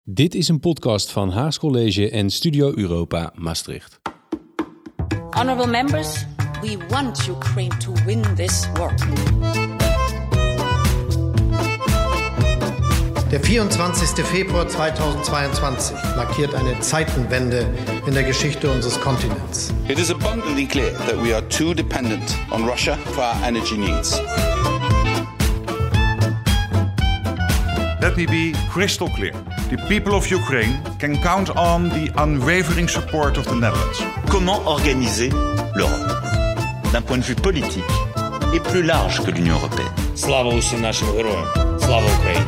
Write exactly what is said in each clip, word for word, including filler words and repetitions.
Dit is een podcast van Haags College en Studio Europa Maastricht. Honorable members, we want Ukraine to win this war. Der vierundzwanzigste Februar zweitausendzweiundzwanzig markiert eine Zeitenwende in der Geschichte unseres Kontinents. It is abundantly clear that we are too dependent on Russia for our energy needs. Let me be crystal clear. The people of Ukraine can count on the unwavering support of the Netherlands. Comment organiser l'Europe d'un point de vue politique et plus large que l'Union européenne. Слава усім нашим героям. Слава Україні.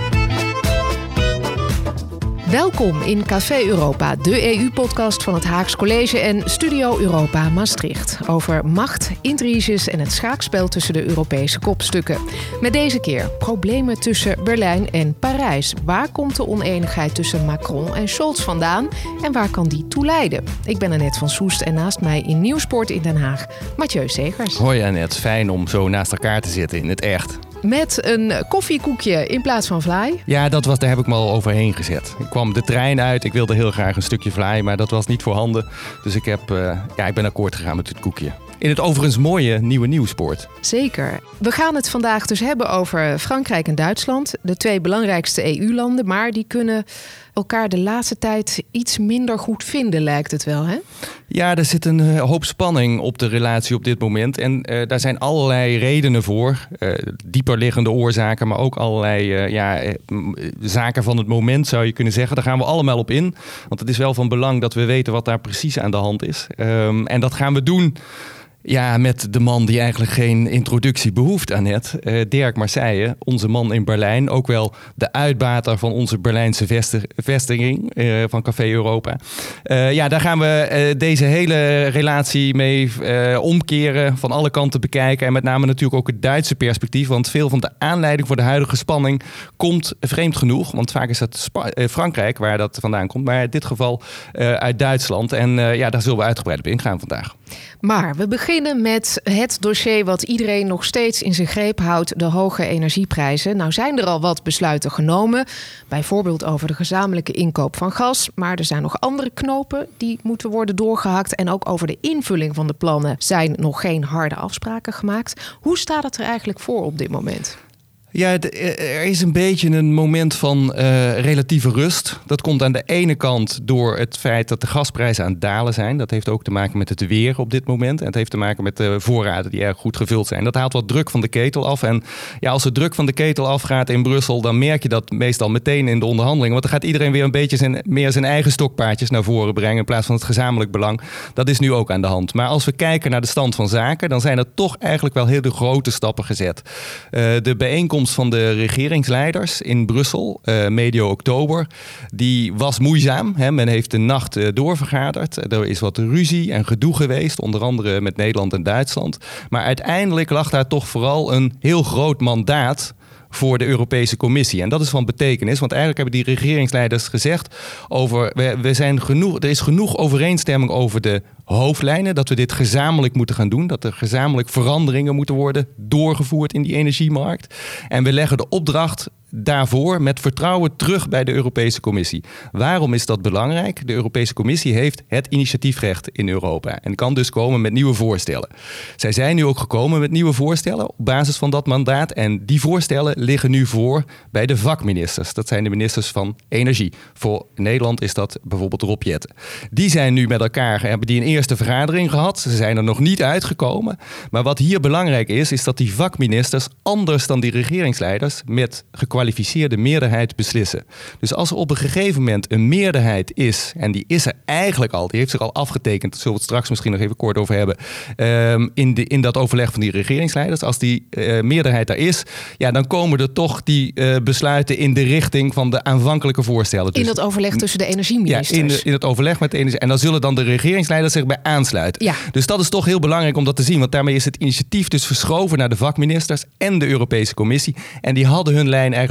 Welkom in Café Europa, de E U-podcast van het Haags College en Studio Europa Maastricht. Over macht, intriges en het schaakspel tussen de Europese kopstukken. Met deze keer problemen tussen Berlijn en Parijs. Waar komt de oneenigheid tussen Macron en Scholz vandaan en waar kan die toe leiden? Ik ben Annette van Soest en naast mij in Nieuwsport in Den Haag, Mathieu Segers. Hoi Annette, fijn om zo naast elkaar te zitten in het echt. Met een koffiekoekje in plaats van vlaai. Ja, dat was, daar heb ik me al overheen gezet. Ik kwam de trein uit, ik wilde heel graag een stukje vlaai, maar dat was niet voorhanden. Dus ik, heb, uh, ja, ik ben akkoord gegaan met het koekje. In het overigens mooie nieuwe Nieuwsport. Zeker. We gaan het vandaag dus hebben over Frankrijk en Duitsland. De twee belangrijkste E U-landen. Maar die kunnen elkaar de laatste tijd iets minder goed vinden, lijkt het wel, hè? Ja, er zit een hoop spanning op de relatie op dit moment. En uh, daar zijn allerlei redenen voor. Uh, dieperliggende oorzaken, maar ook allerlei uh, ja, uh, zaken van het moment, zou je kunnen zeggen. Daar gaan we allemaal op in. Want het is wel van belang dat we weten wat daar precies aan de hand is. Um, en dat gaan we doen... Ja, met de man die eigenlijk geen introductie behoeft, Annette. Uh, Dirk Marseille, onze man in Berlijn. Ook wel de uitbater van onze Berlijnse vestig- vestiging uh, van Café Europa. Uh, ja, daar gaan we uh, deze hele relatie mee uh, omkeren, van alle kanten bekijken. En met name natuurlijk ook het Duitse perspectief. Want veel van de aanleiding voor de huidige spanning komt vreemd genoeg. Want vaak is het Spa- uh, Frankrijk waar dat vandaan komt. Maar in dit geval uh, uit Duitsland. En uh, ja, daar zullen we uitgebreid op ingaan vandaag. Maar we beginnen met het dossier wat iedereen nog steeds in zijn greep houdt, de hoge energieprijzen. Nou zijn er al wat besluiten genomen, bijvoorbeeld over de gezamenlijke inkoop van gas. Maar er zijn nog andere knopen die moeten worden doorgehakt. En ook over de invulling van de plannen zijn nog geen harde afspraken gemaakt. Hoe staat het er eigenlijk voor op dit moment? Ja, er is een beetje een moment van uh, relatieve rust. Dat komt aan de ene kant door het feit dat de gasprijzen aan het dalen zijn. Dat heeft ook te maken met het weer op dit moment. En het heeft te maken met de voorraden die erg goed gevuld zijn. Dat haalt wat druk van de ketel af. En ja, als de druk van de ketel afgaat in Brussel, dan merk je dat meestal meteen in de onderhandelingen. Want dan gaat iedereen weer een beetje zijn, meer zijn eigen stokpaardjes naar voren brengen in plaats van het gezamenlijk belang. Dat is nu ook aan de hand. Maar als we kijken naar de stand van zaken, dan zijn er toch eigenlijk wel hele grote stappen gezet. Uh, de bijeenkomst van de regeringsleiders in Brussel, uh, medio oktober, die was moeizaam. Hè? Men heeft de nacht uh, doorvergaderd. Er is wat ruzie en gedoe geweest, onder andere met Nederland en Duitsland. Maar uiteindelijk lag daar toch vooral een heel groot mandaat voor de Europese Commissie. En dat is van betekenis, want eigenlijk hebben die regeringsleiders gezegd over, we, we zijn genoeg, er is genoeg overeenstemming over de hoofdlijnen, dat we dit gezamenlijk moeten gaan doen, dat er gezamenlijk veranderingen moeten worden doorgevoerd in die energiemarkt. En we leggen de opdracht daarvoor met vertrouwen terug bij de Europese Commissie. Waarom is dat belangrijk? De Europese Commissie heeft het initiatiefrecht in Europa en kan dus komen met nieuwe voorstellen. Zij zijn nu ook gekomen met nieuwe voorstellen op basis van dat mandaat en die voorstellen liggen nu voor bij de vakministers. Dat zijn de ministers van Energie. Voor Nederland is dat bijvoorbeeld Rob Jetten. Die zijn nu met elkaar, hebben die een eerste vergadering gehad. Ze zijn er nog niet uitgekomen. Maar wat hier belangrijk is, is dat die vakministers anders dan die regeringsleiders met gekwalificeerde meerderheid beslissen. Dus als er op een gegeven moment een meerderheid is, en die is er eigenlijk al, die heeft zich al afgetekend, daar zullen we het straks misschien nog even kort over hebben, um, in, de, in dat overleg van die regeringsleiders. Als die uh, meerderheid er is, ja, dan komen er toch die uh, besluiten in de richting van de aanvankelijke voorstellen. Dus, in dat overleg tussen de energieministers. Ja, in, de, in het overleg met de energie. En dan zullen dan de regeringsleiders zich bij aansluiten. Ja. Dus dat is toch heel belangrijk om dat te zien, want daarmee is het initiatief dus verschoven naar de vakministers en de Europese Commissie. En die hadden hun lijn eigenlijk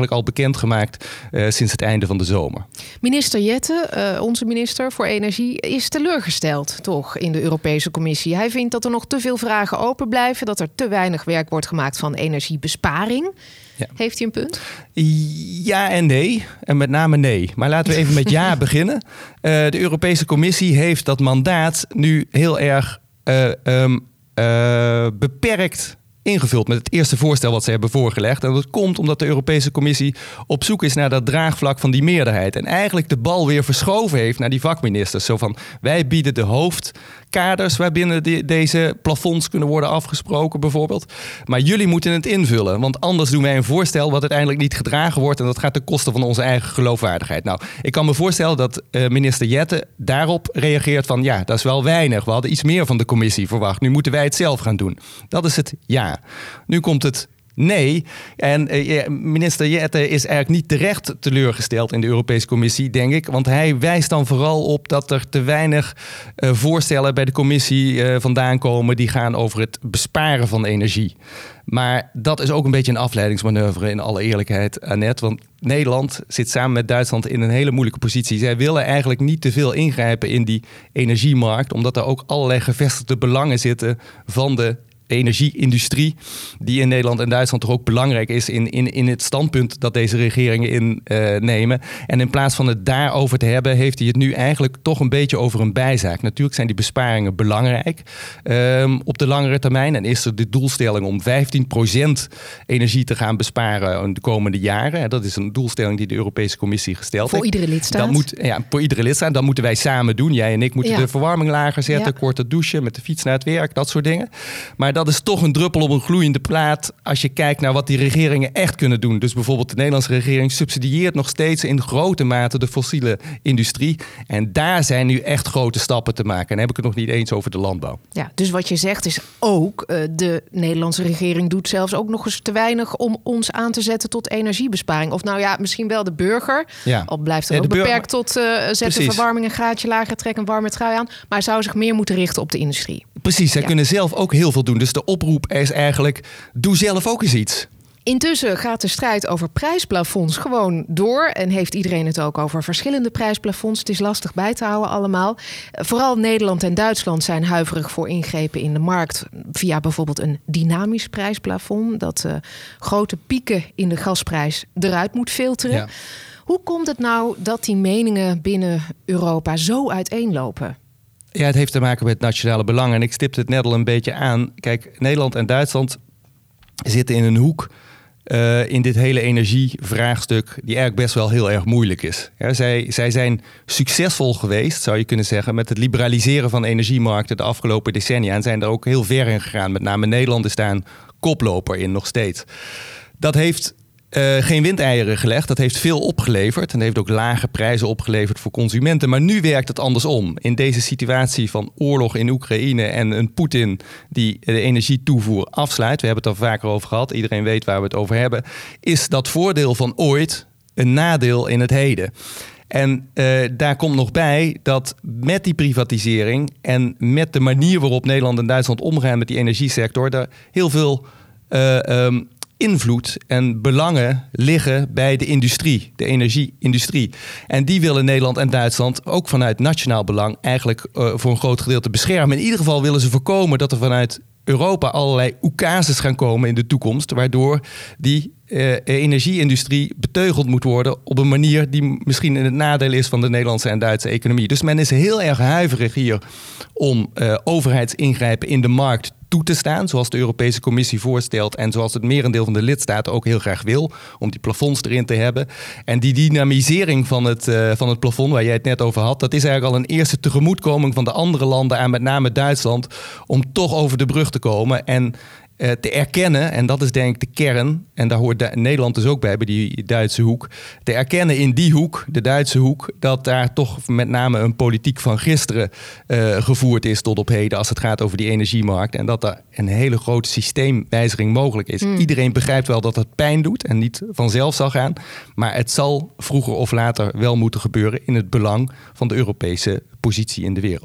eigenlijk al bekendgemaakt uh, sinds het einde van de zomer. Minister Jette, uh, onze minister voor Energie, is teleurgesteld toch in de Europese Commissie. Hij vindt dat er nog te veel vragen open blijven, dat er te weinig werk wordt gemaakt van energiebesparing. Ja. Heeft hij een punt? Ja en nee. En met name nee. Maar laten we even met ja beginnen. Uh, de Europese Commissie heeft dat mandaat nu heel erg uh, um, uh, beperkt ingevuld met het eerste voorstel wat ze hebben voorgelegd. En dat komt omdat de Europese Commissie op zoek is naar dat draagvlak van die meerderheid. En eigenlijk de bal weer verschoven heeft naar die vakministers. Zo van, wij bieden de hoofdkaders waarbinnen die, deze plafonds kunnen worden afgesproken bijvoorbeeld. Maar jullie moeten het invullen. Want anders doen wij een voorstel wat uiteindelijk niet gedragen wordt. En dat gaat ten koste van onze eigen geloofwaardigheid. Nou, ik kan me voorstellen dat uh, minister Jette daarop reageert van, ja, dat is wel weinig. We hadden iets meer van de Commissie verwacht. Nu moeten wij het zelf gaan doen. Dat is het ja. Nu komt het nee. En uh, minister Jette is eigenlijk niet terecht teleurgesteld in de Europese Commissie, denk ik. Want hij wijst dan vooral op dat er te weinig uh, voorstellen bij de Commissie uh, vandaan komen die gaan over het besparen van energie. Maar dat is ook een beetje een afleidingsmanoeuvre in alle eerlijkheid, Annette. Want Nederland zit samen met Duitsland in een hele moeilijke positie. Zij willen eigenlijk niet te veel ingrijpen in die energiemarkt, omdat er ook allerlei gevestigde belangen zitten van de energieindustrie, die in Nederland en Duitsland toch ook belangrijk is in, in, in het standpunt dat deze regeringen innemen. Uh, en in plaats van het daarover te hebben, heeft hij het nu eigenlijk toch een beetje over een bijzaak. Natuurlijk zijn die besparingen belangrijk um, op de langere termijn. En is er de doelstelling om vijftien procent energie te gaan besparen de komende jaren. Dat is een doelstelling die de Europese Commissie gesteld voor heeft. Voor iedere lidstaat? Dat moet, ja, voor iedere lidstaat. Dat moeten wij samen doen. Jij en ik moeten ja. de verwarming lager zetten, ja. korter douchen, met de fiets naar het werk, dat soort dingen. Maar dat is toch een druppel op een gloeiende plaat als je kijkt naar wat die regeringen echt kunnen doen. Dus bijvoorbeeld de Nederlandse regering subsidieert nog steeds in grote mate de fossiele industrie. En daar zijn nu echt grote stappen te maken. En dan heb ik het nog niet eens over de landbouw. Ja, dus wat je zegt is ook, uh, de Nederlandse regering doet zelfs ook nog eens te weinig om ons aan te zetten tot energiebesparing. Of nou ja, misschien wel de burger. Ja. Al blijft er ja, ook burger... beperkt tot uh, zetten Precies. verwarming een graadje lager, trek een warme trui aan. Maar hij zou zich meer moeten richten op de industrie. Precies, zij ja. kunnen zelf ook heel veel doen. Dus de oproep is eigenlijk, doe zelf ook eens iets. Intussen gaat de strijd over prijsplafonds gewoon door. En heeft iedereen het ook over verschillende prijsplafonds. Het is lastig bij te houden allemaal. Vooral Nederland en Duitsland zijn huiverig voor ingrepen in de markt. Via bijvoorbeeld een dynamisch prijsplafond. Dat uh, grote pieken in de gasprijs eruit moet filteren. Ja. Hoe komt het nou dat die meningen binnen Europa zo uiteenlopen? Ja, het heeft te maken met nationale belangen. En ik stipte het net al een beetje aan. Kijk, Nederland en Duitsland zitten in een hoek uh, in dit hele energievraagstuk die eigenlijk best wel heel erg moeilijk is. Ja, zij, zij zijn succesvol geweest, zou je kunnen zeggen, met het liberaliseren van energiemarkten de afgelopen decennia. En zijn er ook heel ver in gegaan. Met name Nederland is daar een koploper in nog steeds. Dat heeft Uh, geen windeieren gelegd. Dat heeft veel opgeleverd. En heeft ook lage prijzen opgeleverd voor consumenten. Maar nu werkt het andersom. In deze situatie van oorlog in Oekraïne en een Poetin die de energietoevoer afsluit. We hebben het er vaker over gehad. Iedereen weet waar we het over hebben. Is dat voordeel van ooit een nadeel in het heden. En uh, daar komt nog bij dat met die privatisering en met de manier waarop Nederland en Duitsland omgaan met die energiesector, er heel veel Uh, um, invloed en belangen liggen bij de industrie, de energieindustrie. En die willen Nederland en Duitsland ook vanuit nationaal belang eigenlijk uh, voor een groot gedeelte beschermen. In ieder geval willen ze voorkomen dat er vanuit Europa allerlei oekases gaan komen in de toekomst, waardoor die uh, energieindustrie beteugeld moet worden op een manier die misschien in het nadeel is van de Nederlandse en Duitse economie. Dus men is heel erg huiverig hier om uh, overheidsingrijpen in de markt toe te staan, zoals de Europese Commissie voorstelt en zoals het merendeel van de lidstaten ook heel graag wil, om die plafonds erin te hebben. En die dynamisering van het, uh, van het plafond, waar jij het net over had, dat is eigenlijk al een eerste tegemoetkoming van de andere landen aan met name Duitsland, om toch over de brug te komen en uh, te erkennen, en dat is denk ik de kern, en daar hoort Du- Nederland dus ook bij, bij die Duitse hoek, te erkennen in die hoek, de Duitse hoek, dat daar toch met name een politiek van gisteren uh, gevoerd is tot op heden als het gaat over die energiemarkt. En dat er een hele grote systeemwijziging mogelijk is. Mm. Iedereen begrijpt wel dat het pijn doet en niet vanzelf zal gaan. Maar het zal vroeger of later wel moeten gebeuren in het belang van de Europese positie in de wereld.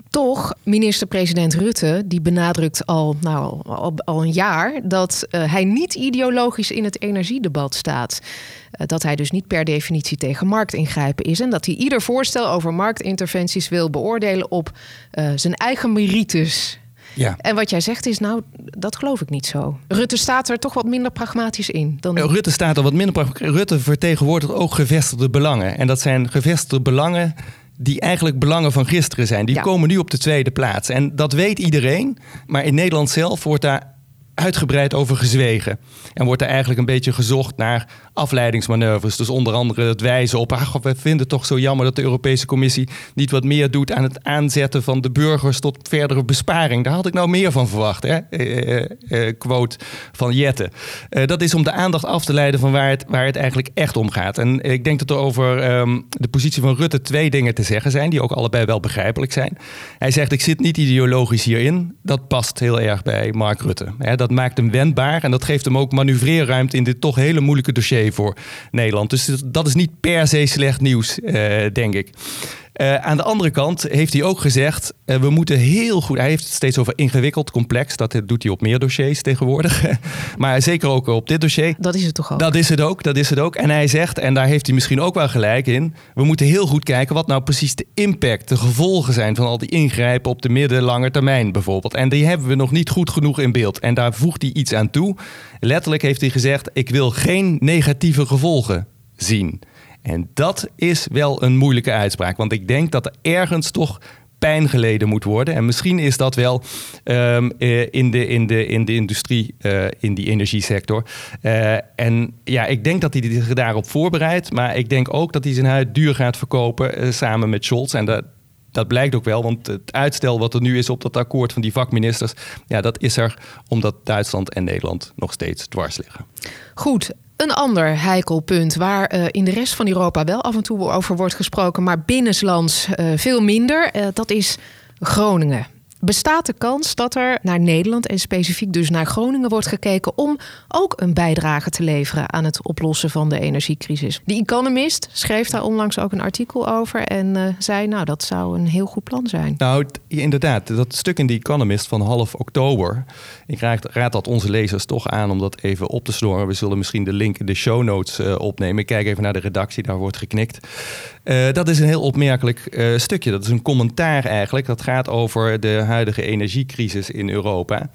Toch, minister-president Rutte, die benadrukt al, nou, al, al een jaar dat uh, hij niet ideologisch in het energiedebat staat. Uh, dat hij dus niet per definitie tegen marktingrijpen is. En dat hij ieder voorstel over marktinterventies wil beoordelen op uh, zijn eigen merites. Ja. En wat jij zegt is, nou, dat geloof ik niet zo. Rutte staat er toch wat minder pragmatisch in. Dan... Rutte staat er wat minder pragmatisch. Rutte vertegenwoordigt ook gevestigde belangen. En dat zijn gevestigde belangen die eigenlijk belangen van gisteren zijn. Die ja. komen nu op de tweede plaats. En dat weet iedereen. Maar in Nederland zelf wordt daar uitgebreid over gezwegen. En wordt er eigenlijk een beetje gezocht naar afleidingsmanoeuvres. Dus onder andere het wijzen op, ach, we vinden het toch zo jammer dat de Europese Commissie niet wat meer doet aan het aanzetten van de burgers tot verdere besparing. Daar had ik nou meer van verwacht, hè? Uh, uh, uh, quote van Jette. Uh, dat is om de aandacht af te leiden van waar het, waar het eigenlijk echt om gaat. En ik denk dat er over um, de positie van Rutte twee dingen te zeggen zijn, die ook allebei wel begrijpelijk zijn. Hij zegt, ik zit niet ideologisch hierin. Dat past heel erg bij Mark Rutte. Hè? Dat maakt hem wendbaar en dat geeft hem ook manoeuvreerruimte in dit toch hele moeilijke dossier voor Nederland. Dus dat is niet per se slecht nieuws, uh, denk ik. Uh, aan de andere kant heeft hij ook gezegd, uh, we moeten heel goed... Hij heeft het steeds over ingewikkeld, complex. Dat doet hij op meer dossiers tegenwoordig. Maar zeker ook op dit dossier. Dat is het toch ook? Dat is het ook, dat is het ook. En hij zegt, en daar heeft hij misschien ook wel gelijk in, we moeten heel goed kijken wat nou precies de impact, de gevolgen zijn van al die ingrijpen op de middellange termijn bijvoorbeeld. En die hebben we nog niet goed genoeg in beeld. En daar voegt hij iets aan toe. Letterlijk heeft hij gezegd, ik wil geen negatieve gevolgen zien. En dat is wel een moeilijke uitspraak. Want ik denk dat er ergens toch pijn geleden moet worden. En misschien is dat wel um, uh, in, de, in, de, in de industrie, uh, in die energiesector. Uh, en ja, ik denk dat hij zich daarop voorbereidt. Maar ik denk ook dat hij zijn huid duur gaat verkopen uh, samen met Scholz. En dat, dat blijkt ook wel, want het uitstel wat er nu is op dat akkoord van die vakministers, ja, dat is er omdat Duitsland en Nederland nog steeds dwars liggen. Goed. Een ander heikel punt waar uh, in de rest van Europa wel af en toe over wordt gesproken, maar binnenlands uh, veel minder, uh, dat is Groningen. Bestaat de kans dat er naar Nederland en specifiek dus naar Groningen wordt gekeken om ook een bijdrage te leveren aan het oplossen van de energiecrisis? The Economist schreef daar onlangs ook een artikel over en uh, zei, nou, dat zou een heel goed plan zijn. Nou, t- inderdaad, dat stuk in The Economist van half oktober, ik raad, raad dat onze lezers toch aan om dat even op te snoren. We zullen misschien de link in de show notes uh, opnemen. Ik kijk even naar de redactie, daar wordt geknikt. Uh, dat is een heel opmerkelijk uh, stukje. Dat is een commentaar eigenlijk. Dat gaat over de huidige energiecrisis in Europa.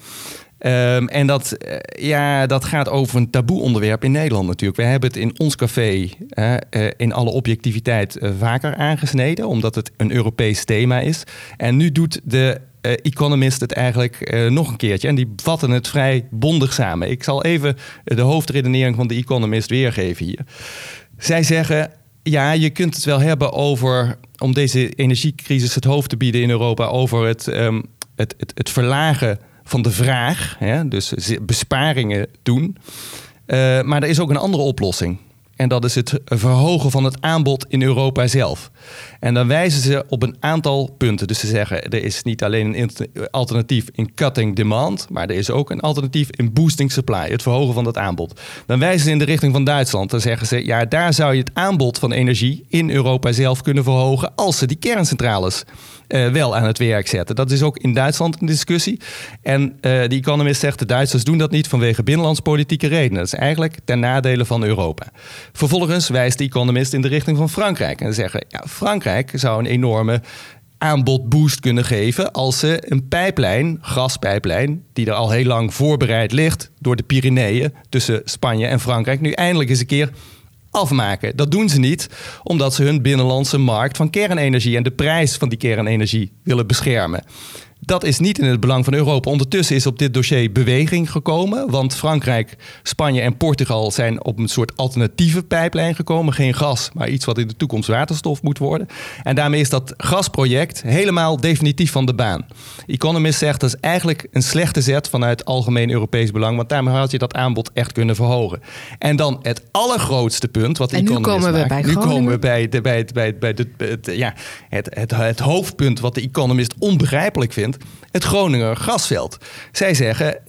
Um, en dat, uh, ja, dat gaat over een taboe onderwerp in Nederland natuurlijk. We hebben het in ons café uh, uh, in alle objectiviteit uh, vaker aangesneden, omdat het een Europees thema is. En nu doet de uh, Economist het eigenlijk uh, nog een keertje. En die vatten het vrij bondig samen. Ik zal even de hoofdredenering van de Economist weergeven hier. Zij zeggen, ja, je kunt het wel hebben over, om deze energiecrisis het hoofd te bieden in Europa, over het, um, het, het, het verlagen van de vraag, hè, dus besparingen doen. Uh, maar er is ook een andere oplossing. En dat is het verhogen van het aanbod in Europa zelf. En dan wijzen ze op een aantal punten. Dus ze zeggen, er is niet alleen een alternatief in cutting demand, maar er is ook een alternatief in boosting supply, het verhogen van het aanbod. Dan wijzen ze in de richting van Duitsland. Dan zeggen ze, ja, daar zou je het aanbod van energie in Europa zelf kunnen verhogen als ze die kerncentrales Uh, wel aan het werk zetten. Dat is ook in Duitsland een discussie. En uh, de Economist zegt, de Duitsers doen dat niet vanwege binnenlandspolitieke redenen. Dat is eigenlijk ten nadele van Europa. Vervolgens wijst de Economist in de richting van Frankrijk. En ze zeggen, ja, Frankrijk zou een enorme aanbodboost kunnen geven als ze een pijplijn, gaspijplijn, die er al heel lang voorbereid ligt door de Pyreneeën tussen Spanje en Frankrijk, nu eindelijk eens een keer afmaken. Dat doen ze niet, omdat ze hun binnenlandse markt van kernenergie en de prijs van die kernenergie willen beschermen. Dat is niet in het belang van Europa. Ondertussen is op dit dossier beweging gekomen, want Frankrijk, Spanje en Portugal zijn op een soort alternatieve pijplijn gekomen. Geen gas, maar iets wat in de toekomst waterstof moet worden. En daarmee is dat gasproject helemaal definitief van de baan. Economist zegt, dat is eigenlijk een slechte zet vanuit algemeen Europees belang, want daarmee had je dat aanbod echt kunnen verhogen. En dan het allergrootste punt wat de en Economist nu komen we maakt. bij Nu Groningen. komen we bij, de, bij, het, bij, het, bij het, het, ja, het, het, het hoofdpunt wat de Economist onbegrijpelijk vindt. Het Groninger gasveld. Zij zeggen,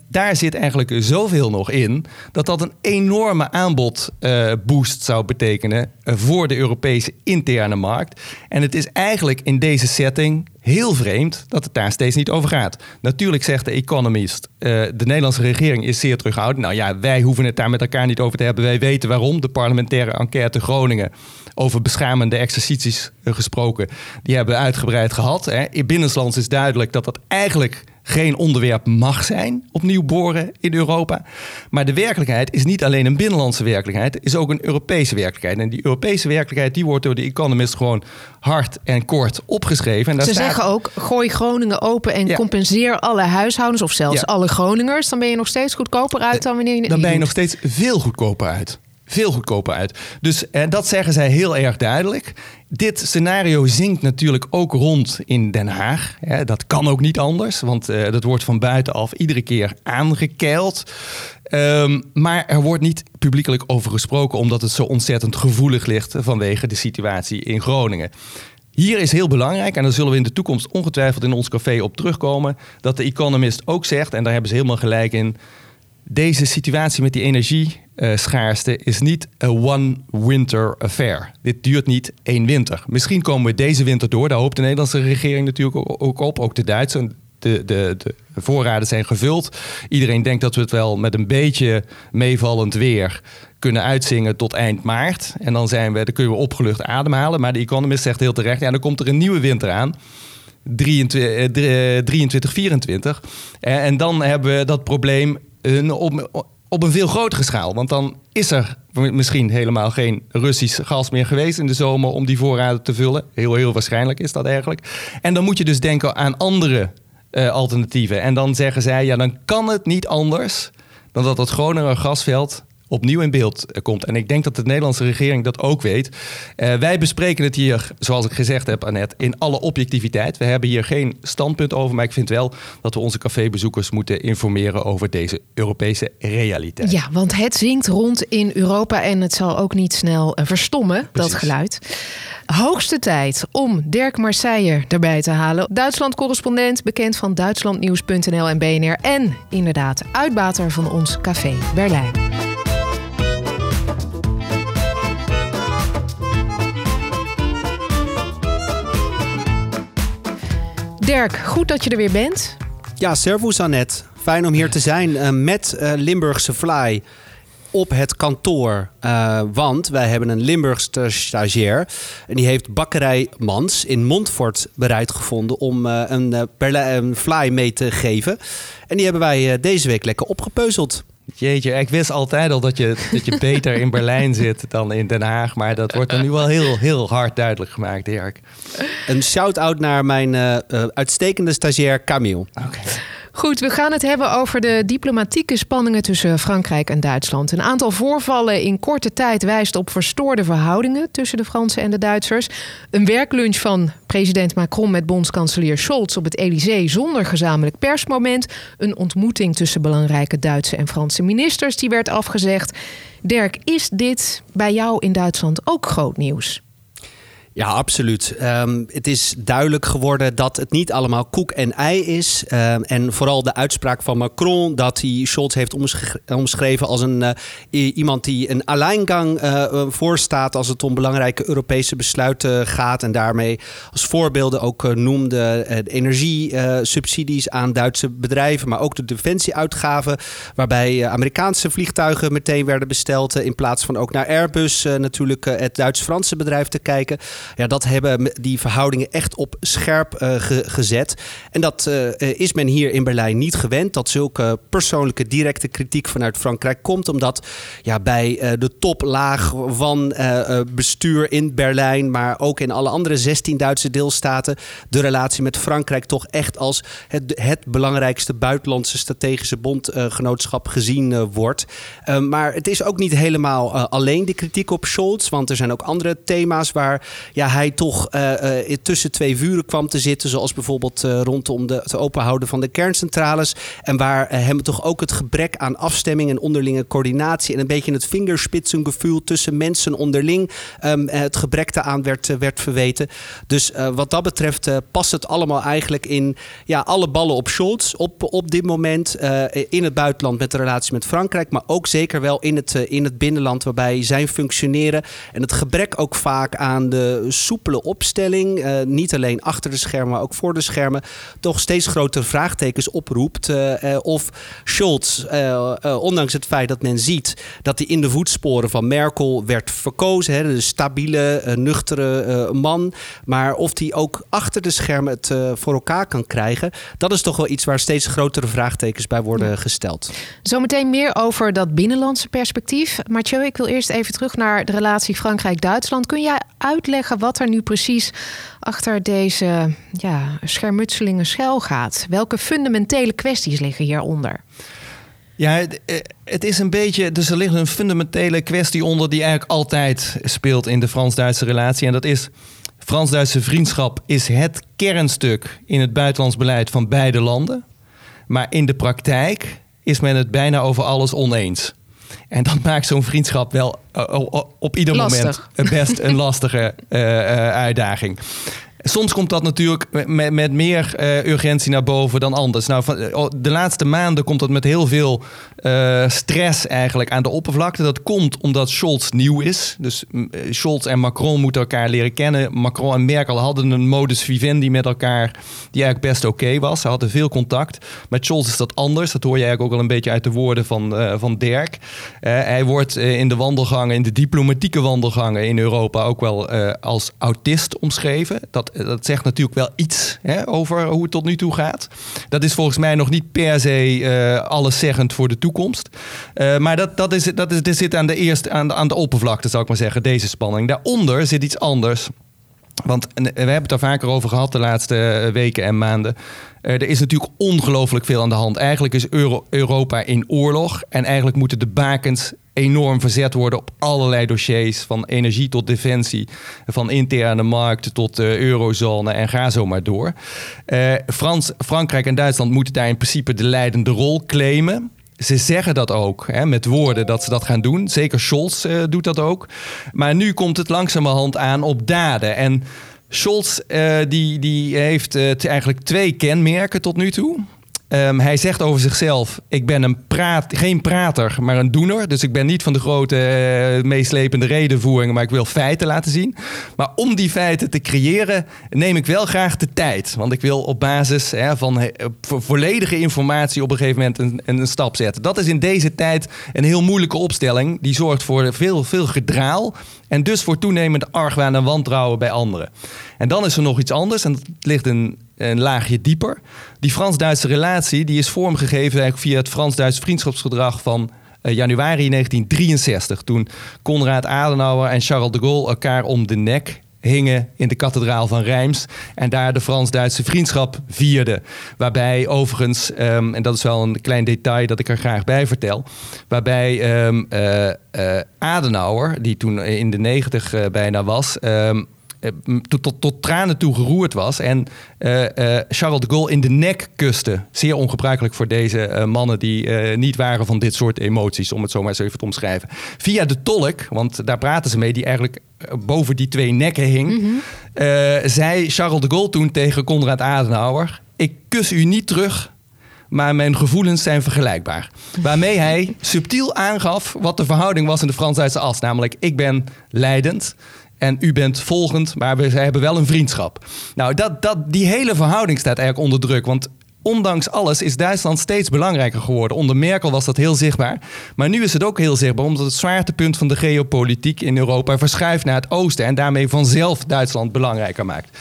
daar zit eigenlijk zoveel nog in dat dat een enorme aanbodboost uh, zou betekenen uh, voor de Europese interne markt. En het is eigenlijk in deze setting heel vreemd dat het daar steeds niet over gaat. Natuurlijk zegt de Economist, uh, de Nederlandse regering is zeer terughoudend. Nou ja, wij hoeven het daar met elkaar niet over te hebben. Wij weten waarom. De parlementaire enquête Groningen over beschamende exercities uh, gesproken, die hebben we uitgebreid gehad. Hè. In binnenlands is duidelijk dat dat eigenlijk geen onderwerp mag zijn, opnieuw boren in Europa. Maar de werkelijkheid is niet alleen een binnenlandse werkelijkheid, het is ook een Europese werkelijkheid. En die Europese werkelijkheid die wordt door de Economist gewoon hard en kort opgeschreven. En daar Ze staat... zeggen ook, gooi Groningen open en ja. compenseer alle huishoudens of zelfs ja. alle Groningers. Dan ben je nog steeds goedkoper uit dan wanneer je het Dan niet ben je doet. nog steeds veel goedkoper uit. Veel goedkoper uit. Dus eh, dat zeggen zij heel erg duidelijk. Dit scenario zinkt natuurlijk ook rond in Den Haag. Ja, dat kan ook niet anders, want uh, dat wordt van buitenaf iedere keer aangekeild. Um, maar er wordt niet publiekelijk over gesproken, omdat het zo ontzettend gevoelig ligt vanwege de situatie in Groningen. Hier is heel belangrijk, en daar zullen we in de toekomst ongetwijfeld in ons café op terugkomen, dat de Economist ook zegt, en daar hebben ze helemaal gelijk in, deze situatie met die energieschaarste is niet a one winter affair. Dit duurt niet één winter. Misschien komen we deze winter door. Daar hoopt de Nederlandse regering natuurlijk ook op. Ook de Duitse. De, de, de voorraden zijn gevuld. Iedereen denkt dat we het wel met een beetje meevallend weer kunnen uitzingen tot eind maart. En dan, zijn we, dan kunnen we opgelucht ademhalen. Maar de Economist zegt heel terecht, ja, dan komt er een nieuwe winter aan. drieëntwintig, vierentwintig. En dan hebben we dat probleem op, op een veel grotere schaal. Want dan is er misschien helemaal geen Russisch gas meer geweest in de zomer om die voorraden te vullen. Heel, heel waarschijnlijk is dat eigenlijk. En dan moet je dus denken aan andere uh, alternatieven. En dan zeggen zij, ja, dan kan het niet anders dan dat het Groninger gasveld opnieuw in beeld komt. En ik denk dat de Nederlandse regering dat ook weet. Uh, wij bespreken het hier, zoals ik gezegd heb, Annette, in alle objectiviteit. We hebben hier geen standpunt over, maar ik vind wel dat we onze cafébezoekers moeten informeren over deze Europese realiteit. Ja, want het zingt rond in Europa en het zal ook niet snel uh, verstommen, Precies. dat geluid. Hoogste tijd om Dirk Marseille erbij te halen. Duitsland-correspondent, bekend van Duitslandnieuws punt n l en B N R en inderdaad uitbater van ons café Berlijn. Dirk, goed dat je er weer bent. Ja, servus Annette. Fijn om hier te zijn uh, met uh, Limburgse Vlaai op het kantoor. Uh, want wij hebben een Limburgse stagiair. En die heeft bakkerij Mans in Montfort bereid gevonden om uh, een, uh, Berlijn, een Vlaai mee te geven. En die hebben wij uh, deze week lekker opgepeuzeld. Jeetje, ik wist altijd al dat je, dat je beter in Berlijn zit dan in Den Haag. Maar dat wordt er nu wel heel, heel hard duidelijk gemaakt, Dirk. Een shout-out naar mijn uh, uh, uitstekende stagiair Camille. Oké. Okay. Goed, we gaan het hebben over de diplomatieke spanningen tussen Frankrijk en Duitsland. Een aantal voorvallen in korte tijd wijst op verstoorde verhoudingen tussen de Fransen en de Duitsers. Een werklunch van president Macron met bondskanselier Scholz op het Elysée zonder gezamenlijk persmoment. Een ontmoeting tussen belangrijke Duitse en Franse ministers die werd afgezegd. Dirk, is dit bij jou in Duitsland ook groot nieuws? Ja, absoluut. Um, het is duidelijk geworden dat het niet allemaal koek en ei is. Um, en vooral de uitspraak van Macron dat hij Scholz heeft omsch- omschreven als een, uh, iemand die een alleingang uh, voorstaat als het om belangrijke Europese besluiten gaat. En daarmee als voorbeelden ook uh, noemde uh, de energiesubsidies uh, aan Duitse bedrijven, maar ook de defensieuitgaven, waarbij uh, Amerikaanse vliegtuigen meteen werden besteld uh, in plaats van ook naar Airbus uh, natuurlijk uh, het Duits-Franse bedrijf te kijken. Ja, dat hebben die verhoudingen echt op scherp uh, ge- gezet. En dat uh, is men hier in Berlijn niet gewend. Dat zulke persoonlijke directe kritiek vanuit Frankrijk komt. Omdat ja, bij uh, de toplaag van uh, bestuur in Berlijn, maar ook in alle andere zestien Duitse deelstaten, de relatie met Frankrijk toch echt als het, het belangrijkste buitenlandse strategische bondgenootschap uh, gezien uh, wordt. Uh, maar het is ook niet helemaal uh, alleen de kritiek op Scholz. Want er zijn ook andere thema's waar ja, hij toch uh, uh, tussen twee vuren kwam te zitten. Zoals bijvoorbeeld uh, rondom de, het openhouden van de kerncentrales. En waar uh, hem toch ook het gebrek aan afstemming en onderlinge coördinatie en een beetje het vingerspitsengevoel tussen mensen onderling um, het gebrek daaraan werd, uh, werd verweten. Dus uh, wat dat betreft uh, past het allemaal eigenlijk in ja, alle ballen op Scholz op, op dit moment. Uh, in het buitenland met de relatie met Frankrijk, maar ook zeker wel in het, uh, in het binnenland waarbij zijn functioneren en het gebrek ook vaak aan de soepele opstelling, uh, niet alleen achter de schermen, maar ook voor de schermen, toch steeds grotere vraagtekens oproept. Uh, uh, of Scholz, uh, uh, ondanks het feit dat men ziet dat hij in de voetsporen van Merkel werd verkozen, hè, de stabiele, uh, nuchtere uh, man, maar of hij ook achter de schermen het uh, voor elkaar kan krijgen, dat is toch wel iets waar steeds grotere vraagtekens bij worden ja. gesteld. Zometeen meer over dat binnenlandse perspectief. Mathieu, ik wil eerst even terug naar de relatie Frankrijk-Duitsland. Kun jij uitleggen wat er nu precies achter deze ja, schermutselingen schuil gaat? Welke fundamentele kwesties liggen hieronder? Ja, het, het is een beetje. Dus er ligt een fundamentele kwestie onder die eigenlijk altijd speelt in de Frans-Duitse relatie. En dat is: Frans-Duitse vriendschap is het kernstuk in het buitenlands beleid van beide landen. Maar in de praktijk is men het bijna over alles oneens. En dat maakt zo'n vriendschap wel uh, op ieder Lastig. moment best een lastige uh, uh, uitdaging. Soms komt dat natuurlijk met, met meer uh, urgentie naar boven dan anders. Nou, van, de laatste maanden komt dat met heel veel uh, stress eigenlijk aan de oppervlakte. Dat komt omdat Scholz nieuw is. Dus uh, Scholz en Macron moeten elkaar leren kennen. Macron en Merkel hadden een modus vivendi met elkaar die eigenlijk best oké okay was. Ze hadden veel contact. Met Scholz is dat anders. Dat hoor je eigenlijk ook al een beetje uit de woorden van, uh, van Dirk. Uh, hij wordt uh, in de wandelgangen, in de diplomatieke wandelgangen in Europa ook wel uh, als autist omschreven. Dat Dat zegt natuurlijk wel iets hè, over hoe het tot nu toe gaat. Dat is volgens mij nog niet per se uh, alleszeggend voor de toekomst. Uh, maar dat, dat, is, dat, is, dat zit aan de, eerste, aan, de, aan de oppervlakte, zou ik maar zeggen, deze spanning. Daaronder zit iets anders. Want we hebben het daar vaker over gehad de laatste weken en maanden. Uh, er is natuurlijk ongelooflijk veel aan de hand. Eigenlijk is Euro- Europa in oorlog. En eigenlijk moeten de bakens enorm verzet worden op allerlei dossiers. Van energie tot defensie. Van interne markt tot de eurozone. En ga zo maar door. Uh, Frans, Frankrijk en Duitsland moeten daar in principe de leidende rol claimen. Ze zeggen dat ook, hè, met woorden dat ze dat gaan doen. Zeker Scholz uh, doet dat ook. Maar nu komt het langzamerhand aan op daden. En Scholz uh, die, die heeft uh, t- eigenlijk twee kenmerken tot nu toe. Um, hij zegt over zichzelf: ik ben een praat, geen prater, maar een doener. Dus ik ben niet van de grote, uh, meeslepende redenvoeringen, maar ik wil feiten laten zien. Maar om die feiten te creëren, neem ik wel graag de tijd. Want ik wil op basis hè, van he, vo- volledige informatie op een gegeven moment een, een stap zetten. Dat is in deze tijd een heel moeilijke opstelling. Die zorgt voor veel, veel gedraal. En dus voor toenemende argwaan en wantrouwen bij anderen. En dan is er nog iets anders. En dat ligt een, een laagje dieper. Die Frans-Duitse relatie die is vormgegeven eigenlijk via het Frans-Duitse vriendschapsverdrag van uh, januari negentien drieënzestig. Toen Konrad Adenauer en Charles de Gaulle elkaar om de nek hingen in de kathedraal van Reims en daar de Frans-Duitse vriendschap vierden. Waarbij overigens, um, en dat is wel een klein detail dat ik er graag bij vertel, waarbij um, uh, uh, Adenauer, die toen in de negentig uh, bijna was, um, Tot, tot, tot tranen toe geroerd was en uh, uh, Charles de Gaulle in de nek kuste. Zeer ongebruikelijk voor deze uh, mannen die uh, niet waren van dit soort emoties, om het zo maar eens even te omschrijven. Via de tolk, want daar praten ze mee, die eigenlijk boven die twee nekken hing, mm-hmm. uh, zei Charles de Gaulle toen tegen Konrad Adenauer: ik kus u niet terug, maar mijn gevoelens zijn vergelijkbaar. Waarmee hij subtiel aangaf wat de verhouding was in de Frans-Duitse as. Namelijk, ik ben leidend en u bent volgend, maar we hebben wel een vriendschap. Nou, dat, dat, die hele verhouding staat eigenlijk onder druk. Want ondanks alles is Duitsland steeds belangrijker geworden. Onder Merkel was dat heel zichtbaar. Maar nu is het ook heel zichtbaar, omdat het zwaartepunt van de geopolitiek in Europa verschuift naar het oosten en daarmee vanzelf Duitsland belangrijker maakt.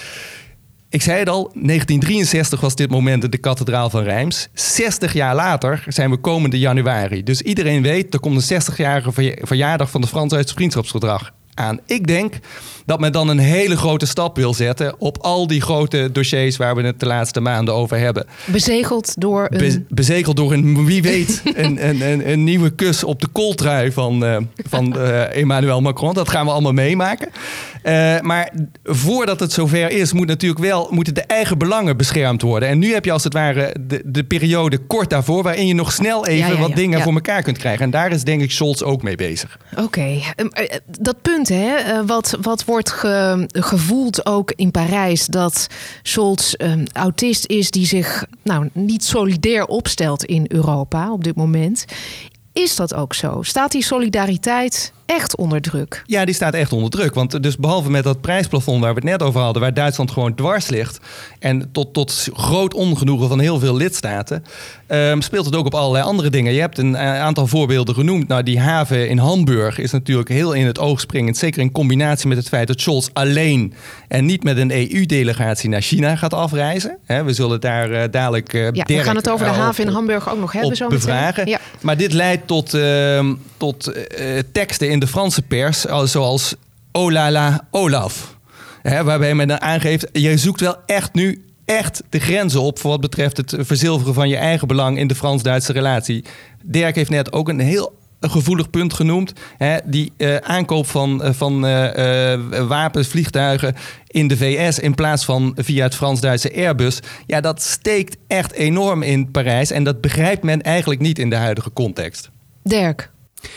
Ik zei het al, negentien drieënzestig was dit moment in de kathedraal van Reims. zestig jaar later zijn we komende januari. Dus iedereen weet, er komt een zestigjarige verjaardag van het Frans-Duitse vriendschapsverdrag aan. Ik denk dat men dan een hele grote stap wil zetten op al die grote dossiers waar we het de laatste maanden over hebben. Bezegeld door een... Be- bezegeld door een, wie weet, een, een, een, een nieuwe kus op de kooltrui van, uh, van uh, Emmanuel Macron. Dat gaan we allemaal meemaken. Uh, maar voordat het zover is, moet natuurlijk wel, moeten de eigen belangen beschermd worden. En nu heb je als het ware de, de periode kort daarvoor, waarin je nog snel even ja, ja, ja, wat dingen ja. voor elkaar kunt krijgen. En daar is denk ik Scholz ook mee bezig. Oké, okay. Dat punt, hè, wat, wat wordt ge, gevoeld ook in Parijs, dat Scholz een autist is die zich nou, niet solidair opstelt in Europa op dit moment. Is dat ook zo? Staat die solidariteit echt onder druk? Ja, die staat echt onder druk. Want dus behalve met dat prijsplafond waar we het net over hadden, waar Duitsland gewoon dwars ligt en tot, tot groot ongenoegen van heel veel lidstaten, um, speelt het ook op allerlei andere dingen. Je hebt een aantal voorbeelden genoemd. Nou, die haven in Hamburg is natuurlijk heel in het oog springend. Zeker in combinatie met het feit dat Scholz alleen en niet met een E U-delegatie naar China gaat afreizen. He, we zullen daar uh, dadelijk uh, ja, we gaan het over de uh, haven in Hamburg ook nog hebben zo bevragen. Ja. Maar dit leidt tot, uh, tot uh, teksten in de Franse pers, zoals oh la la Olaf. He, waarbij men dan aangeeft, je zoekt wel echt nu echt de grenzen op voor wat betreft het verzilveren van je eigen belang in de Frans-Duitse relatie. Dirk heeft net ook een heel gevoelig punt genoemd. He, die uh, aankoop van, uh, van uh, uh, wapens, vliegtuigen in de V S in plaats van via het Frans-Duitse Airbus. Ja, dat steekt echt enorm in Parijs en dat begrijpt men eigenlijk niet in de huidige context. Dirk.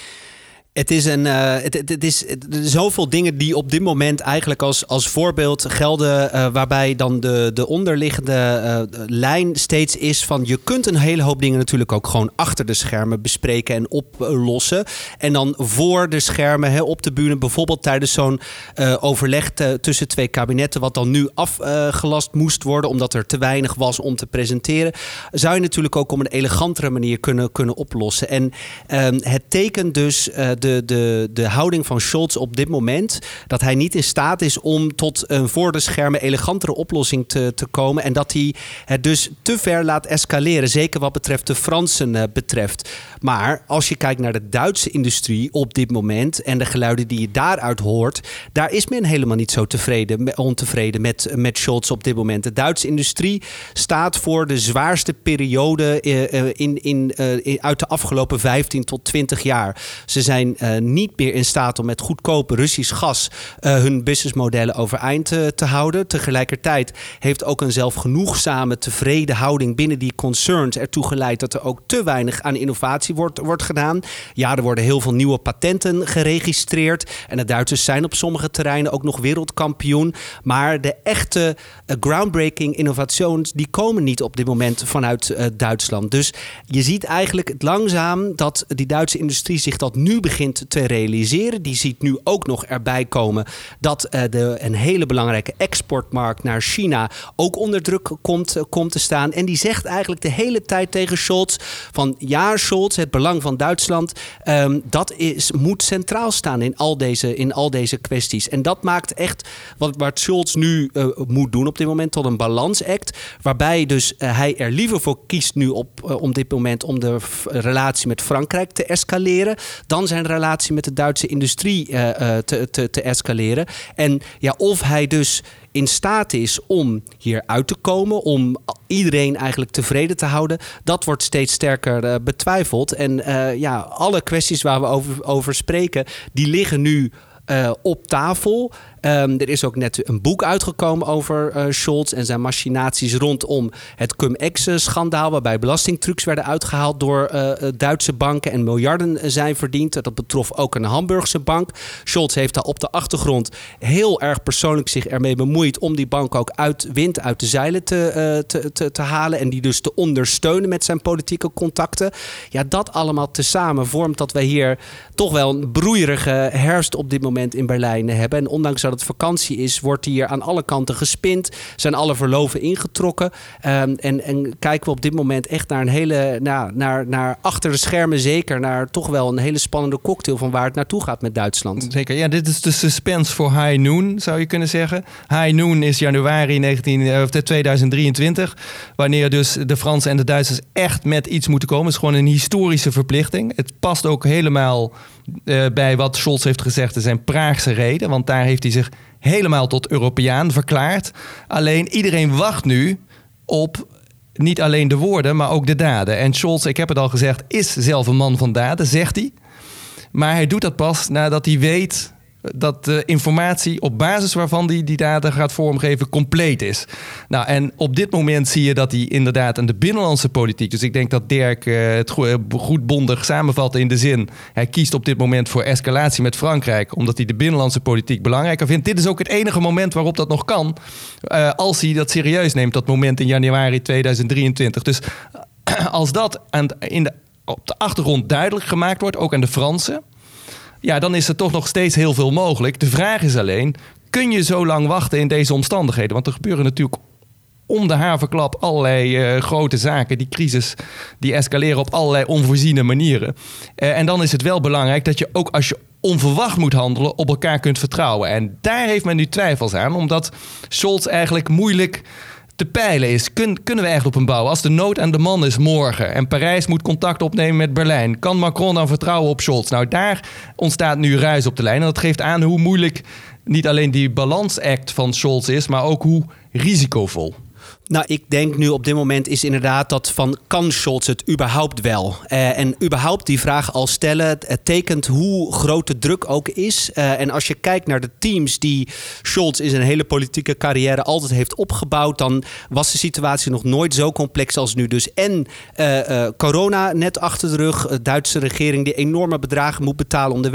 Het is een, uh, het, het, het is het, zoveel dingen die op dit moment eigenlijk als, als voorbeeld gelden, uh, waarbij dan de, de onderliggende uh, lijn steeds is van je kunt een hele hoop dingen natuurlijk ook gewoon achter de schermen bespreken en oplossen. En dan voor de schermen, hè, op de bühne, bijvoorbeeld tijdens zo'n uh, overleg te, tussen twee kabinetten, wat dan nu afgelast uh, moest worden, omdat er te weinig was om te presenteren, zou je natuurlijk ook op een elegantere manier kunnen, kunnen oplossen. En uh, het tekent dus uh, de De, de, de houding van Scholz op dit moment, dat hij niet in staat is om tot een voor de schermen elegantere oplossing te, te komen en dat hij het dus te ver laat escaleren, zeker wat betreft de Fransen uh, betreft. Maar als je kijkt naar de Duitse industrie op dit moment en de geluiden die je daaruit hoort, daar is men helemaal niet zo tevreden, ontevreden met, met Scholz op dit moment. De Duitse industrie staat voor de zwaarste periode uh, in, in, uh, in, uit de afgelopen vijftien tot twintig jaar. Ze zijn Uh, niet meer in staat om met goedkope Russisch gas uh, hun businessmodellen overeind uh, te houden. Tegelijkertijd heeft ook een zelfgenoegzame, tevreden houding binnen die concerns ertoe geleid dat er ook te weinig aan innovatie wordt, wordt gedaan. Ja, er worden heel veel nieuwe patenten geregistreerd en de Duitsers zijn op sommige terreinen ook nog wereldkampioen. Maar de echte uh, groundbreaking innovaties die komen niet op dit moment vanuit uh, Duitsland. Dus je ziet eigenlijk langzaam dat die Duitse industrie zich dat nu begint te realiseren. Die ziet nu ook nog erbij komen dat uh, de, een hele belangrijke exportmarkt naar China ook onder druk komt, uh, komt te staan. En die zegt eigenlijk de hele tijd tegen Scholz van ja, Scholz, het belang van Duitsland, um, dat is, moet centraal staan in al, deze, in al deze kwesties. En dat maakt echt wat, wat Scholz nu uh, moet doen op dit moment tot een balansact, waarbij dus uh, hij er liever voor kiest nu op, uh, om dit moment om de f- relatie met Frankrijk te escaleren, dan zijn relatie met de Duitse industrie uh, uh, te, te, te escaleren. En ja, of hij dus in staat is om hier uit te komen, om iedereen eigenlijk tevreden te houden, dat wordt steeds sterker uh, betwijfeld. En uh, ja, alle kwesties waar we over, over spreken, die liggen nu Uh, op tafel. Um, er is ook net een boek uitgekomen over uh, Scholz en zijn machinaties rondom het cum-ex-schandaal, waarbij belastingtrucs werden uitgehaald door uh, Duitse banken en miljarden zijn verdiend. Dat betrof ook een Hamburgse bank. Scholz heeft daar op de achtergrond heel erg persoonlijk zich ermee bemoeid om die bank ook uit wind uit de zeilen te, uh, te, te, te halen en die dus te ondersteunen met zijn politieke contacten. Ja, dat allemaal tezamen vormt dat wij hier toch wel een broeierige herfst op dit moment in Berlijn hebben. En ondanks dat het vakantie is, wordt hier aan alle kanten gespind. Zijn alle verloven ingetrokken. Um, en, en kijken we op dit moment echt naar een hele, nou, naar, naar achter de schermen zeker, naar toch wel een hele spannende cocktail van waar het naartoe gaat met Duitsland. Zeker, ja, dit is de suspense voor High Noon, zou je kunnen zeggen. High Noon is januari negentien, of tweeduizend drieëntwintig, wanneer dus de Fransen en de Duitsers echt met iets moeten komen. Het is gewoon een historische verplichting. Het past ook helemaal uh, bij wat Scholz heeft gezegd in zijn Praagse reden. Want daar heeft hij zich helemaal tot Europeaan verklaard. Alleen iedereen wacht nu op niet alleen de woorden, maar ook de daden. En Scholz, ik heb het al gezegd, is zelf een man van daden, zegt hij. Maar hij doet dat pas nadat hij weet dat de informatie op basis waarvan hij die data gaat vormgeven compleet is. Nou, en op dit moment zie je dat hij inderdaad aan de binnenlandse politiek, dus ik denk dat Dirk uh, het goed bondig samenvat in de zin, hij kiest op dit moment voor escalatie met Frankrijk, omdat hij de binnenlandse politiek belangrijker vindt. Dit is ook het enige moment waarop dat nog kan, uh, als hij dat serieus neemt, dat moment in januari tweeduizend drieëntwintig. Dus uh, als dat aan, in de, op de achtergrond duidelijk gemaakt wordt, ook aan de Fransen, ja, dan is er toch nog steeds heel veel mogelijk. De vraag is alleen, kun je zo lang wachten in deze omstandigheden? Want er gebeuren natuurlijk om de haverklap allerlei uh, grote zaken. Die crisis, die escaleren op allerlei onvoorziene manieren. Uh, en dan is het wel belangrijk dat je ook als je onverwacht moet handelen, op elkaar kunt vertrouwen. En daar heeft men nu twijfels aan, omdat Scholz eigenlijk moeilijk te peilen is. Kun, kunnen we echt op hem bouwen? Als de nood aan de man is morgen en Parijs moet contact opnemen met Berlijn, kan Macron dan vertrouwen op Scholz? Nou, daar ontstaat nu ruis op de lijn. En dat geeft aan hoe moeilijk niet alleen die balansact van Scholz is, maar ook hoe risicovol. Nou, ik denk nu op dit moment is inderdaad dat van, kan Scholz het überhaupt wel? Uh, en überhaupt die vraag al stellen, het tekent hoe groot de druk ook is. Uh, en als je kijkt naar de teams die Scholz in zijn hele politieke carrière altijd heeft opgebouwd, dan was de situatie nog nooit zo complex als nu. Dus en uh, uh, corona net achter de rug, de Duitse regering die enorme bedragen moet betalen om de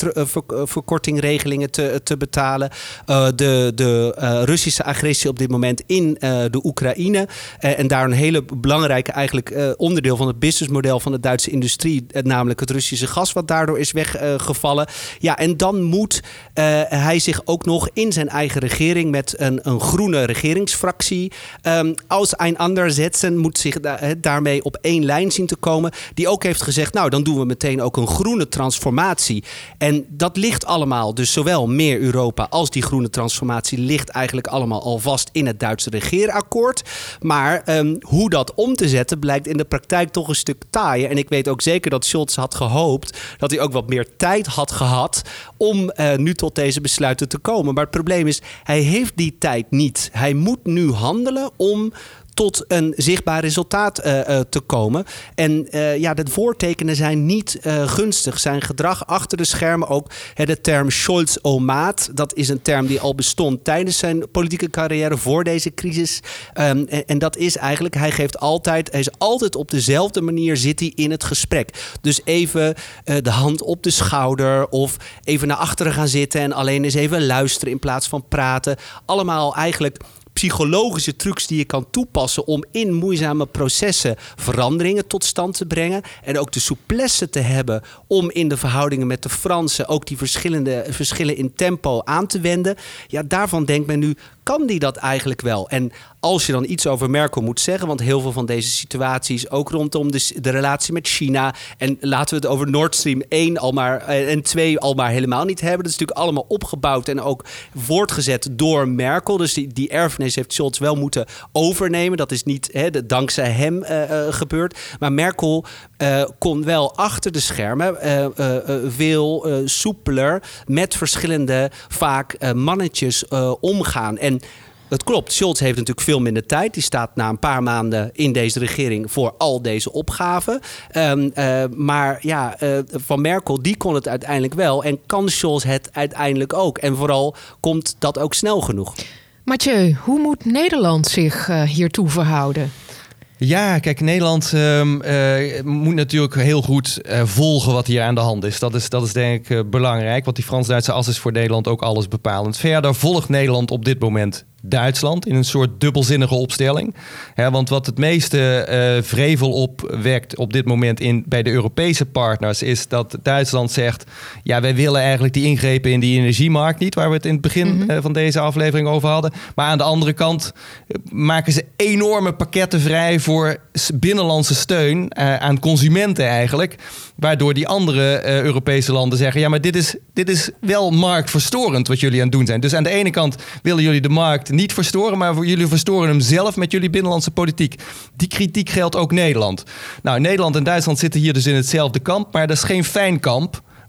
werktijdverkortingregelingen te, te betalen. Uh, de de uh, Russische agressie op dit moment in uh, de Oekraïne. Oekraïne. Uh, en daar een hele belangrijke eigenlijk uh, onderdeel van het businessmodel van de Duitse industrie, uh, namelijk het Russische gas wat daardoor is weggevallen. Uh, ja, en dan moet uh, hij zich ook nog in zijn eigen regering met een, een groene regeringsfractie um, als een ander zetten, moet zich da- daarmee op één lijn zien te komen, die ook heeft gezegd, nou dan doen we meteen ook een groene transformatie. En dat ligt allemaal, dus zowel meer Europa als die groene transformatie ligt eigenlijk allemaal al vast in het Duitse regeerakkoord. Maar um, hoe dat om te zetten blijkt in de praktijk toch een stuk taaier. En ik weet ook zeker dat Scholz had gehoopt dat hij ook wat meer tijd had gehad om uh, nu tot deze besluiten te komen. Maar het probleem is, hij heeft die tijd niet. Hij moet nu handelen om tot een zichtbaar resultaat uh, uh, te komen. En uh, ja, de voortekenen zijn niet uh, gunstig. Zijn gedrag achter de schermen ook. Hè, de term Scholz-o-maat, dat is een term die al bestond tijdens zijn politieke carrière voor deze crisis. Um, en, en dat is eigenlijk, hij geeft altijd, hij is altijd op dezelfde manier zit hij in het gesprek. Dus even uh, de hand op de schouder of even naar achteren gaan zitten en alleen eens even luisteren in plaats van praten. Allemaal eigenlijk psychologische trucs die je kan toepassen om in moeizame processen veranderingen tot stand te brengen. En ook de souplesse te hebben om in de verhoudingen met de Fransen ook die verschillende verschillen in tempo aan te wenden. Ja, daarvan denkt men nu, kan die dat eigenlijk wel? En als je dan iets over Merkel moet zeggen, want heel veel van deze situaties, ook rondom de, de relatie met China, en laten we het over Nord Stream één al maar, en twee al maar helemaal niet hebben. Dat is natuurlijk allemaal opgebouwd en ook voortgezet door Merkel. Dus die, die erfenis heeft Scholz wel moeten overnemen. Dat is niet he, de, dankzij hem uh, uh, gebeurd. Maar Merkel uh, kon wel achter de schermen uh, uh, uh, veel uh, soepeler met verschillende vaak uh, mannetjes uh, omgaan. En het klopt, Scholz heeft natuurlijk veel minder tijd. Die staat na een paar maanden in deze regering voor al deze opgaven. Um, uh, maar ja, uh, Van Merkel, die kon het uiteindelijk wel. En kan Scholz het uiteindelijk ook? En vooral komt dat ook snel genoeg? Mathieu, hoe moet Nederland zich uh, hiertoe verhouden? Ja, kijk, Nederland uh, uh, moet natuurlijk heel goed uh, volgen wat hier aan de hand is. Dat is, dat is denk ik uh, belangrijk, want die Frans-Duitse as is voor Nederland ook alles bepalend. Verder volgt Nederland op dit moment Duitsland in een soort dubbelzinnige opstelling. He, want wat het meeste uh, vrevel opwekt op dit moment in, bij de Europese partners is dat Duitsland zegt, ja, wij willen eigenlijk die ingrepen in die energiemarkt niet, waar we het in het begin mm-hmm. uh, van deze aflevering over hadden. Maar aan de andere kant uh, maken ze enorme pakketten vrij voor binnenlandse steun uh, aan consumenten eigenlijk, waardoor die andere uh, Europese landen zeggen, ja, maar dit is, dit is wel marktverstorend wat jullie aan het doen zijn. Dus aan de ene kant willen jullie de markt niet verstoren, maar jullie verstoren hem zelf met jullie binnenlandse politiek. Die kritiek geldt ook Nederland. Nou, Nederland en Duitsland zitten hier dus in hetzelfde kamp, maar dat is geen fijn kamp,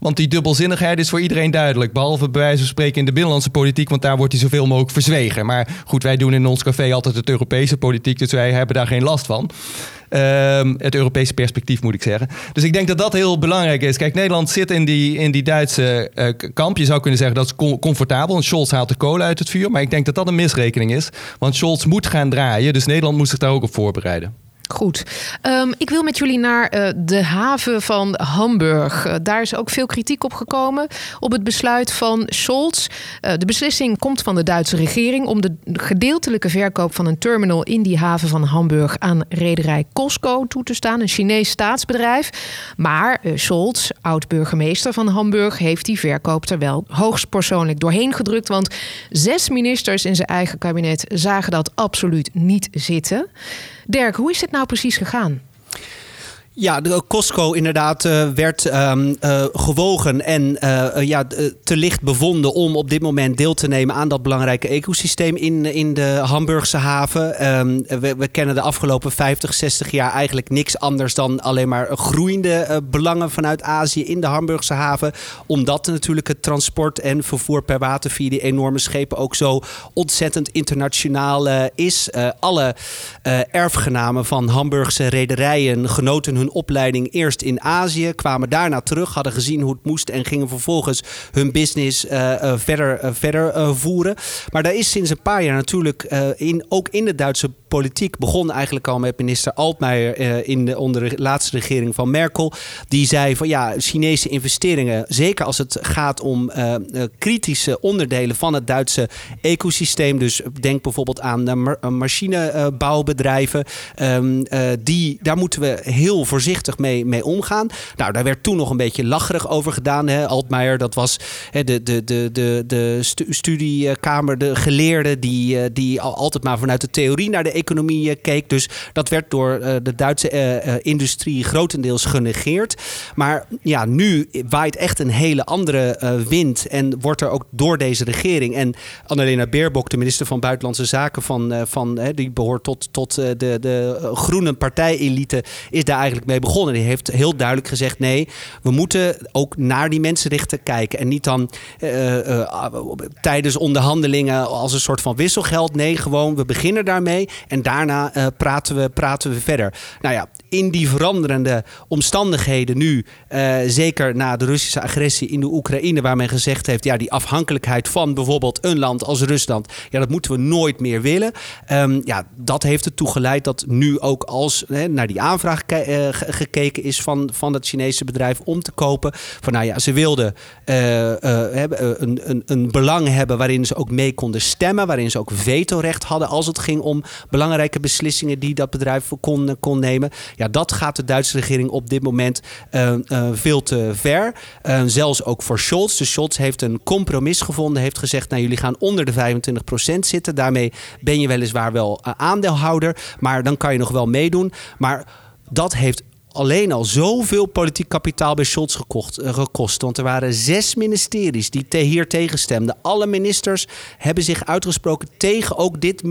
Want die dubbelzinnigheid is voor iedereen duidelijk. Behalve bij wijze van spreken in de binnenlandse politiek, want daar wordt hij zoveel mogelijk verzwegen. Maar goed, wij doen in ons café altijd het Europese politiek, dus wij hebben daar geen last van. Um, het Europese perspectief moet ik zeggen. Dus ik denk dat dat heel belangrijk is. Kijk, Nederland zit in die, in die Duitse uh, kamp. Je zou kunnen zeggen dat is com- comfortabel. En Scholz haalt de kolen uit het vuur. Maar ik denk dat dat een misrekening is. Want Scholz moet gaan draaien. Dus Nederland moet zich daar ook op voorbereiden. Goed. Um, ik wil met jullie naar uh, de haven van Hamburg. Uh, daar is ook veel kritiek op gekomen op het besluit van Scholz. Uh, de beslissing komt van de Duitse regering om de gedeeltelijke verkoop van een terminal in die haven van Hamburg aan rederij COSCO toe te staan, een Chinees staatsbedrijf. Maar uh, Scholz, oud-burgemeester van Hamburg, heeft die verkoop er wel hoogstpersoonlijk doorheen gedrukt. Want zes ministers in zijn eigen kabinet zagen dat absoluut niet zitten. Dirk, hoe is dit nou precies gegaan? Ja, de COSCO inderdaad uh, werd um, uh, gewogen en uh, uh, ja, te licht bevonden om op dit moment deel te nemen aan dat belangrijke ecosysteem in, in de Hamburgse haven. Um, we, we kennen de afgelopen vijftig, zestig jaar eigenlijk niks anders dan alleen maar groeiende uh, belangen vanuit Azië in de Hamburgse haven. Omdat natuurlijk het transport en vervoer per water via die enorme schepen ook zo ontzettend internationaal uh, is. Uh, alle uh, erfgenamen van Hamburgse rederijen genoten hun hun opleiding eerst in Azië, kwamen daarna terug, hadden gezien hoe het moest en gingen vervolgens hun business uh, uh, verder, uh, verder uh, voeren. Maar daar is sinds een paar jaar natuurlijk, uh, in, ook in de Duitse politiek, begon eigenlijk al met minister Altmaier uh, in de, onder de laatste regering van Merkel. Die zei van ja, Chinese investeringen, zeker als het gaat om uh, uh, kritische onderdelen van het Duitse ecosysteem. Dus denk bijvoorbeeld aan uh, ma- machinebouwbedrijven. Um, uh, die, daar moeten we heel voorzichtig mee, mee omgaan. Nou, daar werd toen nog een beetje lacherig over gedaan. Hè. Altmaier, dat was hè, de, de, de, de, de stu- studiekamer, de geleerde die, uh, die altijd maar vanuit de theorie naar de economie uh, keek. Dus dat werd door uh, de Duitse uh, uh, industrie grotendeels genegeerd. Maar ja, nu waait echt een hele andere uh, wind en wordt er ook door deze regering en Annalena Baerbock, de minister van Buitenlandse Zaken van, uh, van uh, die behoort tot, tot uh, de, de groene partij-elite, is daar eigenlijk mee begonnen. Die heeft heel duidelijk gezegd, nee, we moeten ook naar die mensenrechten kijken en niet dan uh, uh, tijdens onderhandelingen als een soort van wisselgeld. Nee, gewoon, we beginnen daarmee en daarna uh, praten, we, praten we verder. Nou ja, in die veranderende omstandigheden nu, uh, zeker na de Russische agressie in de Oekraïne, waar men gezegd heeft, ja, die afhankelijkheid van bijvoorbeeld een land als Rusland, ja, dat moeten we nooit meer willen. Um, ja, dat heeft ertoe geleid dat nu ook als hè, naar die aanvraag ke- uh, gekeken is van, van het Chinese bedrijf om te kopen. Van nou ja, ze wilden uh, uh, hebben, een, een, een belang hebben waarin ze ook mee konden stemmen, waarin ze ook vetorecht hadden als het ging om belangrijke beslissingen die dat bedrijf kon, kon nemen. Ja, dat gaat de Duitse regering op dit moment uh, uh, veel te ver. Uh, zelfs ook voor Scholz. Dus Scholz heeft een compromis gevonden, heeft gezegd, nou, jullie gaan onder de vijfentwintig procent zitten. Daarmee ben je weliswaar wel uh, aandeelhouder, maar dan kan je nog wel meedoen. Maar dat heeft alleen al zoveel politiek kapitaal bij Scholz gekocht, uh, gekost. Want er waren zes ministeries die te hier tegenstemden. Alle ministers hebben zich uitgesproken tegen ook dit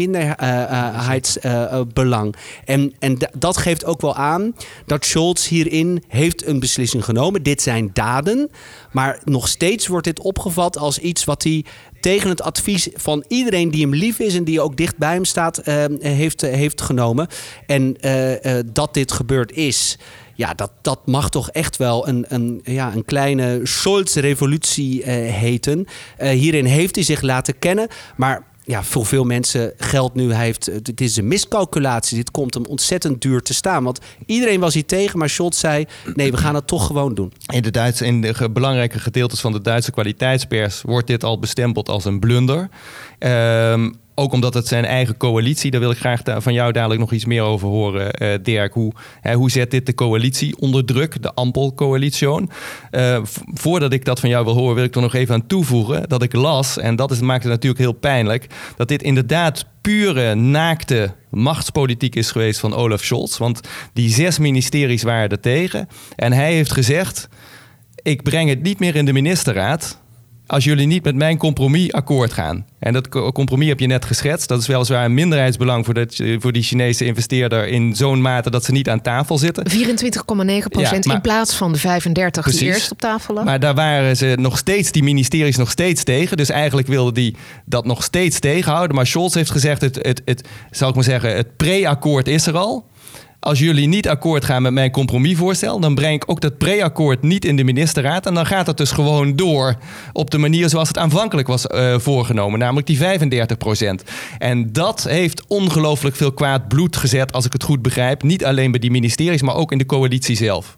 minderheidsbelang. Uh, uh, en en d- dat geeft ook wel aan dat Scholz hierin heeft een beslissing genomen. Dit zijn daden. Maar nog steeds wordt dit opgevat als iets wat hij tegen het advies van iedereen die hem lief is en die ook dicht bij hem staat, uh, heeft, uh, heeft genomen. En uh, uh, dat dit gebeurd is, ja, dat, dat mag toch echt wel een, een, ja, een kleine Scholz-revolutie uh, heten. Uh, hierin heeft hij zich laten kennen, maar ja, voor veel mensen geldt nu, hij heeft, dit is een miscalculatie. Dit komt hem ontzettend duur te staan. Want iedereen was hier tegen, maar Scholz zei, nee, we gaan het toch gewoon doen. In de, Duitse, in de belangrijke gedeeltes van de Duitse kwaliteitspers wordt dit al bestempeld als een blunder. Um, Ook omdat het zijn eigen coalitie, daar wil ik graag da- van jou dadelijk nog iets meer over horen, uh, Dirk. Hoe, hè, hoe zet dit de coalitie onder druk, de Ampel-coalition? Uh, v- voordat ik dat van jou wil horen, wil ik er nog even aan toevoegen dat ik las, en dat is, maakt het natuurlijk heel pijnlijk, dat dit inderdaad pure, naakte machtspolitiek is geweest van Olaf Scholz. Want die zes ministeries waren er tegen. En hij heeft gezegd, ik breng het niet meer in de ministerraad als jullie niet met mijn compromis akkoord gaan. En dat compromis heb je net geschetst. Dat is weliswaar een minderheidsbelang voor, de, voor die Chinese investeerder in zo'n mate dat ze niet aan tafel zitten. vierentwintig komma negen procent ja, in plaats van de vijfendertig precies, die eerst op tafel lag. Maar daar waren ze nog steeds, die ministeries nog steeds tegen. Dus eigenlijk wilden die dat nog steeds tegenhouden. Maar Scholz heeft gezegd, het, het, het, zal ik maar zeggen, het pre-akkoord is er al. Als jullie niet akkoord gaan met mijn compromisvoorstel, dan breng ik ook dat pre-akkoord niet in de ministerraad. En dan gaat het dus gewoon door op de manier zoals het aanvankelijk was uh, voorgenomen. Namelijk die vijfendertig procent. En dat heeft ongelooflijk veel kwaad bloed gezet, als ik het goed begrijp. Niet alleen bij die ministeries, maar ook in de coalitie zelf.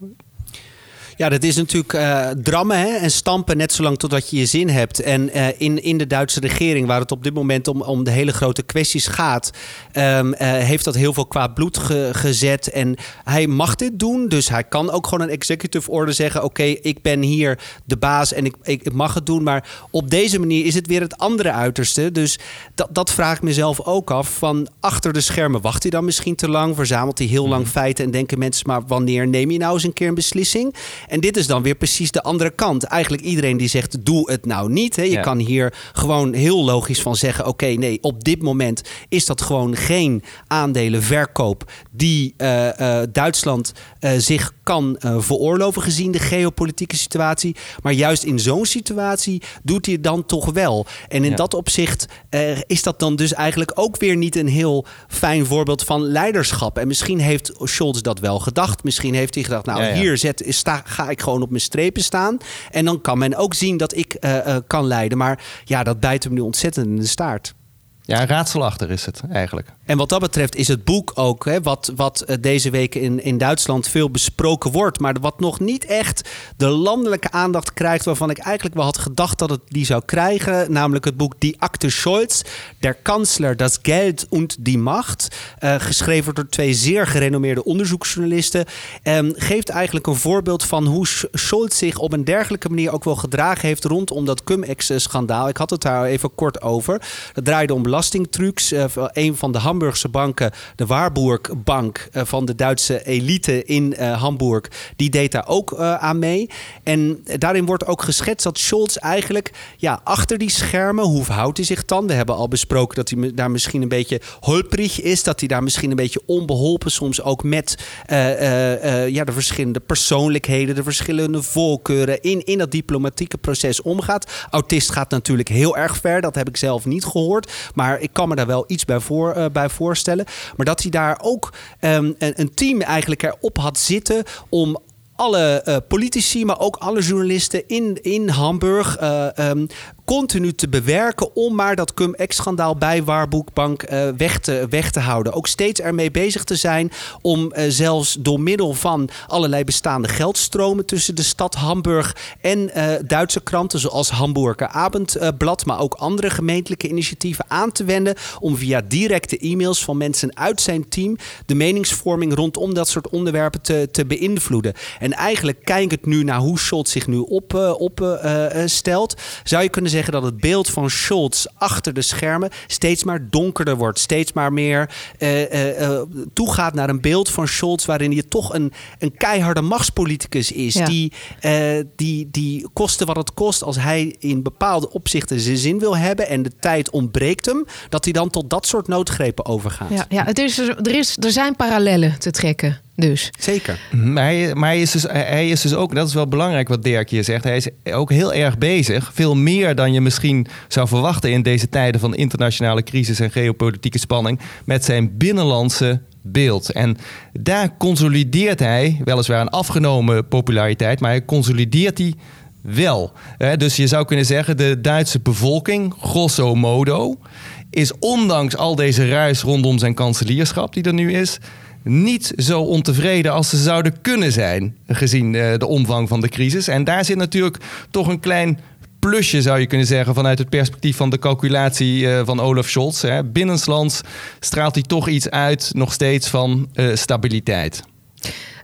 Ja, dat is natuurlijk uh, drammen hè? en stampen net zolang totdat je je zin hebt. En uh, in, in de Duitse regering, waar het op dit moment om, om de hele grote kwesties gaat, um, uh, heeft dat heel veel kwaad bloed ge, gezet. En hij mag dit doen, dus hij kan ook gewoon een executive order zeggen, oké, okay, ik ben hier de baas en ik, ik, ik mag het doen. Maar op deze manier is het weer het andere uiterste. Dus dat, dat vraag ik mezelf ook af. Van achter de schermen wacht hij dan misschien te lang? Verzamelt hij heel lang feiten en denken mensen, maar wanneer neem je nou eens een keer een beslissing? En dit is dan weer precies de andere kant. Eigenlijk iedereen die zegt, doe het nou niet. Hè. Je ja. kan hier gewoon heel logisch van zeggen, oké, okay, nee, op dit moment is dat gewoon geen aandelenverkoop die uh, uh, Duitsland uh, zich kan uh, veroorloven gezien de geopolitieke situatie. Maar juist in zo'n situatie doet hij het dan toch wel. En in ja. dat opzicht uh, is dat dan dus eigenlijk ook weer niet een heel fijn voorbeeld van leiderschap. En misschien heeft Scholz dat wel gedacht. Misschien heeft hij gedacht, nou ja, ja. hier zet, sta, ga ik gewoon op mijn strepen staan. En dan kan men ook zien dat ik uh, uh, kan leiden. Maar ja, dat bijt hem nu ontzettend in de staart. Ja, raadselachtig is het eigenlijk. En wat dat betreft is het boek ook, hè, wat, wat deze weken in, in Duitsland veel besproken wordt, maar wat nog niet echt de landelijke aandacht krijgt, waarvan ik eigenlijk wel had gedacht dat het die zou krijgen. Namelijk het boek Die Akte Scholz, Der Kanzler, das Geld und die Macht. Uh, geschreven door twee zeer gerenommeerde onderzoeksjournalisten. Um, geeft eigenlijk een voorbeeld van hoe Scholz zich op een dergelijke manier ook wel gedragen heeft rondom dat cum-ex-schandaal. Ik had het daar even kort over. Dat draaide om belastingtrucs. Uh, een van de Hamburgse banken, de Warburg-bank uh, van de Duitse elite in uh, Hamburg, die deed daar ook uh, aan mee. En daarin wordt ook geschetst dat Scholz eigenlijk ja, achter die schermen, hoe verhoudt hij zich dan? We hebben al besproken dat hij daar misschien een beetje holprig is, dat hij daar misschien een beetje onbeholpen soms ook met uh, uh, uh, ja, de verschillende persoonlijkheden, de verschillende voorkeuren in, in dat diplomatieke proces omgaat. Autist gaat natuurlijk heel erg ver, dat heb ik zelf niet gehoord, maar ik kan me daar wel iets bij, voor, uh, bij voorstellen. Maar dat hij daar ook um, een, een team eigenlijk erop had zitten om alle uh, politici, maar ook alle journalisten in, in Hamburg uh, um, continu te bewerken om maar dat cum-ex-schandaal bij Warburg-bank uh, weg, te, weg te houden. Ook steeds ermee bezig te zijn om uh, zelfs door middel van allerlei bestaande geldstromen tussen de stad Hamburg en uh, Duitse kranten zoals Hamburger Abendblad, maar ook andere gemeentelijke initiatieven aan te wenden om via directe e-mails van mensen uit zijn team de meningsvorming rondom dat soort onderwerpen te, te beïnvloeden. En eigenlijk kijkend nu naar hoe Scholz zich nu opstelt, op, uh, uh, stelt, zou je kunnen zeggen dat het beeld van Scholz achter de schermen steeds maar donkerder wordt. Steeds maar meer uh, uh, uh, toegaat naar een beeld van Scholz waarin hij toch een, een keiharde machtspoliticus is. Ja. Die, uh, die, die koste wat het kost als hij in bepaalde opzichten zijn zin wil hebben en de tijd ontbreekt hem, dat hij dan tot dat soort noodgrepen overgaat. Ja, ja het is, er, is, er zijn parallellen te trekken. Dus. Zeker. Maar, hij, maar hij, is dus, hij is dus ook, dat is wel belangrijk wat Dirk hier zegt, hij is ook heel erg bezig, veel meer dan je misschien zou verwachten in deze tijden van internationale crisis en geopolitieke spanning, met zijn binnenlandse beeld. En daar consolideert hij, weliswaar een afgenomen populariteit, maar hij consolideert die wel. Dus je zou kunnen zeggen, de Duitse bevolking, grosso modo, is ondanks al deze ruis rondom zijn kanselierschap die er nu is, niet zo ontevreden als ze zouden kunnen zijn, gezien uh, de omvang van de crisis. En daar zit natuurlijk toch een klein plusje, zou je kunnen zeggen, vanuit het perspectief van de calculatie uh, van Olaf Scholz. Hè. Binnenlands straalt hij toch iets uit, nog steeds van uh, stabiliteit.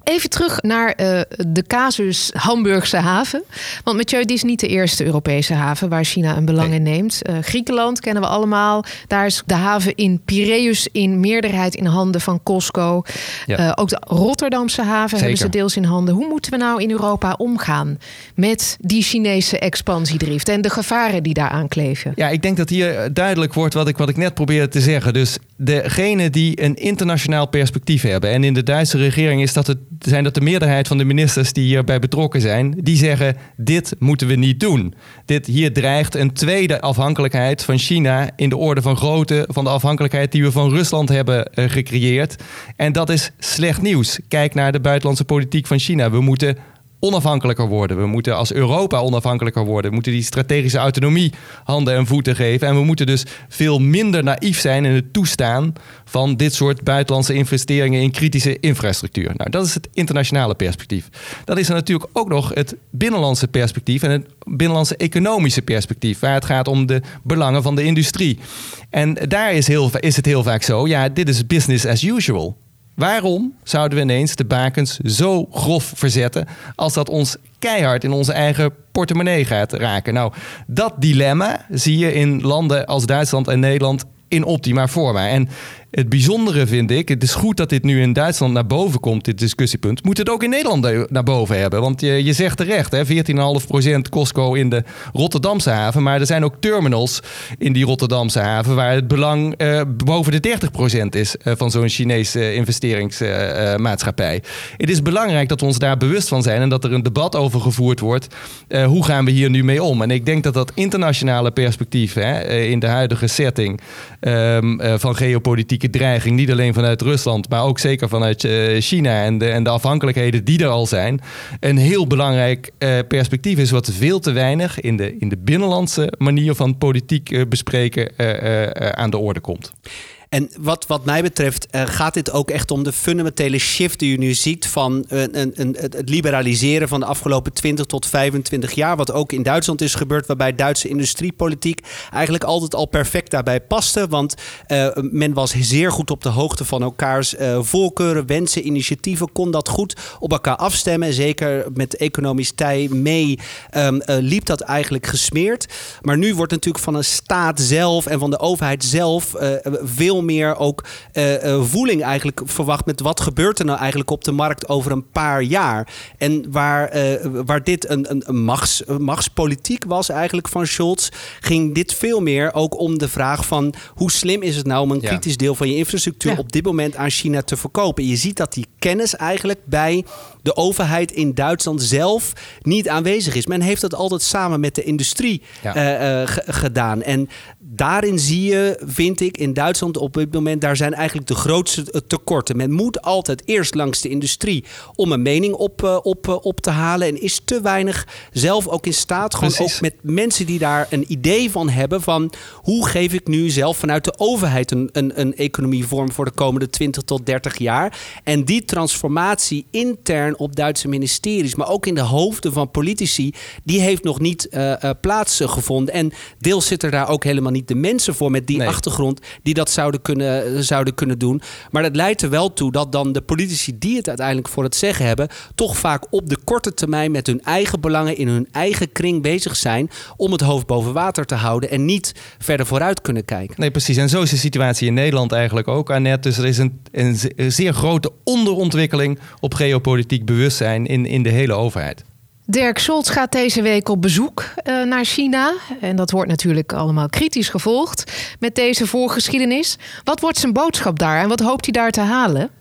Even terug naar uh, de casus Hamburgse haven. Want Mathieu, die is niet de eerste Europese haven waar China een belang in neemt. Uh, Griekenland kennen we allemaal. Daar is de haven in Piraeus in meerderheid in handen van COSCO. Ja. Uh, ook de Rotterdamse haven Zeker. hebben ze deels in handen. Hoe moeten we nou in Europa omgaan met die Chinese expansiedrift en de gevaren die daar aankleven? Ja, ik denk dat hier duidelijk wordt wat ik, wat ik net probeerde te zeggen. Dus degenen die een internationaal perspectief hebben, en in de Duitse regering is dat het, zijn dat de meerderheid van de ministers die hierbij betrokken zijn, die zeggen, dit moeten we niet doen. Dit, hier dreigt een tweede afhankelijkheid van China in de orde van grootte van de afhankelijkheid die we van Rusland hebben uh, gecreëerd. En dat is slecht nieuws. Kijk naar de buitenlandse politiek van China. We moeten onafhankelijker worden. We moeten als Europa onafhankelijker worden. We moeten die strategische autonomie handen en voeten geven. En we moeten dus veel minder naïef zijn in het toestaan van dit soort buitenlandse investeringen in kritische infrastructuur. Nou, dat is het internationale perspectief. Dat is er natuurlijk ook nog het binnenlandse perspectief en het binnenlandse economische perspectief, waar het gaat om de belangen van de industrie. En daar is, heel, is het heel vaak zo, ja, dit is business as usual. Waarom zouden we ineens de bakens zo grof verzetten als dat ons keihard in onze eigen portemonnee gaat raken? Nou, dat dilemma zie je in landen als Duitsland en Nederland in optima forma. En het bijzondere vind ik, het is goed dat dit nu in Duitsland naar boven komt, dit discussiepunt. Moet het ook in Nederland naar boven hebben. Want je, je zegt terecht, hè, veertien komma vijf procent COSCO in de Rotterdamse haven. Maar er zijn ook terminals in die Rotterdamse haven waar het belang uh, boven de dertig procent is uh, van zo'n Chinese investeringsmaatschappij. Uh, het is belangrijk dat we ons daar bewust van zijn en dat er een debat over gevoerd wordt. Uh, hoe gaan we hier nu mee om? En ik denk dat dat internationale perspectief hè, uh, in de huidige setting um, uh, van geopolitiek dreiging, niet alleen vanuit Rusland, maar ook zeker vanuit uh, China en de, en de afhankelijkheden die er al zijn, een heel belangrijk uh, perspectief is wat veel te weinig in de, in de binnenlandse manier van politiek uh, bespreken uh, uh, uh, aan de orde komt. En wat, wat mij betreft uh, gaat dit ook echt om de fundamentele shift die u nu ziet van een, een, een, het liberaliseren van de afgelopen twintig tot vijfentwintig jaar. Wat ook in Duitsland is gebeurd, waarbij Duitse industriepolitiek eigenlijk altijd al perfect daarbij paste. Want uh, men was zeer goed op de hoogte van elkaars uh, voorkeuren, wensen, initiatieven. Kon dat goed op elkaar afstemmen. En zeker met economisch tij mee um, uh, liep dat eigenlijk gesmeerd. Maar nu wordt natuurlijk van een staat zelf en van de overheid zelf uh, veel meer ook uh, uh, voeling eigenlijk verwacht met wat gebeurt er nou eigenlijk op de markt over een paar jaar. En waar, uh, waar dit een, een, een, machts, een machtspolitiek was eigenlijk van Scholz, ging dit veel meer ook om de vraag van hoe slim is het nou om een ja. kritisch deel van je infrastructuur ja. op dit moment aan China te verkopen. Je ziet dat die kennis eigenlijk bij de overheid in Duitsland zelf niet aanwezig is. Men heeft dat altijd samen met de industrie ja. uh, uh, g- gedaan. En daarin zie je, vind ik, in Duitsland op dit moment, daar zijn eigenlijk de grootste tekorten. Men moet altijd eerst langs de industrie om een mening op, uh, op, uh, op te halen en is te weinig zelf ook in staat, gewoon Precies. ook met mensen die daar een idee van hebben van hoe geef ik nu zelf vanuit de overheid een, een, een economievorm voor de komende twintig tot dertig jaar. En die transformatie intern op Duitse ministeries, maar ook in de hoofden van politici, die heeft nog niet uh, uh, plaatsgevonden. En deels zitten daar ook helemaal niet de mensen voor met die nee. achtergrond die dat zouden kunnen, zouden kunnen doen. Maar dat leidt er wel toe dat dan de politici die het uiteindelijk voor het zeggen hebben, toch vaak op de korte termijn met hun eigen belangen in hun eigen kring bezig zijn om het hoofd boven water te houden en niet verder vooruit kunnen kijken. Nee, precies. En zo is de situatie in Nederland eigenlijk ook, Annette. Dus er is een, een zeer grote onderontwikkeling op geopolitiek bewustzijn in, in de hele overheid. Dirk Scholz gaat deze week op bezoek uh, naar China. En dat wordt natuurlijk allemaal kritisch gevolgd met deze voorgeschiedenis. Wat wordt zijn boodschap daar en wat hoopt hij daar te halen?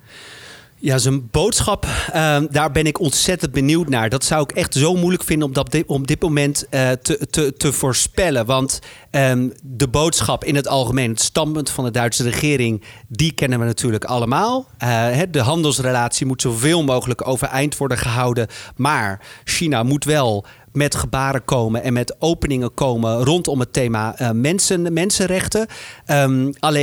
Ja, zijn boodschap, uh, daar ben ik ontzettend benieuwd naar. Dat zou ik echt zo moeilijk vinden om dat dit, op dit moment uh, te, te, te voorspellen. Want um, de boodschap in het algemeen, het standpunt van de Duitse regering, die kennen we natuurlijk allemaal. Uh, de handelsrelatie moet zoveel mogelijk overeind worden gehouden. Maar China moet wel met gebaren komen en met openingen komen rondom het thema uh, mensen, mensenrechten. Um, alleen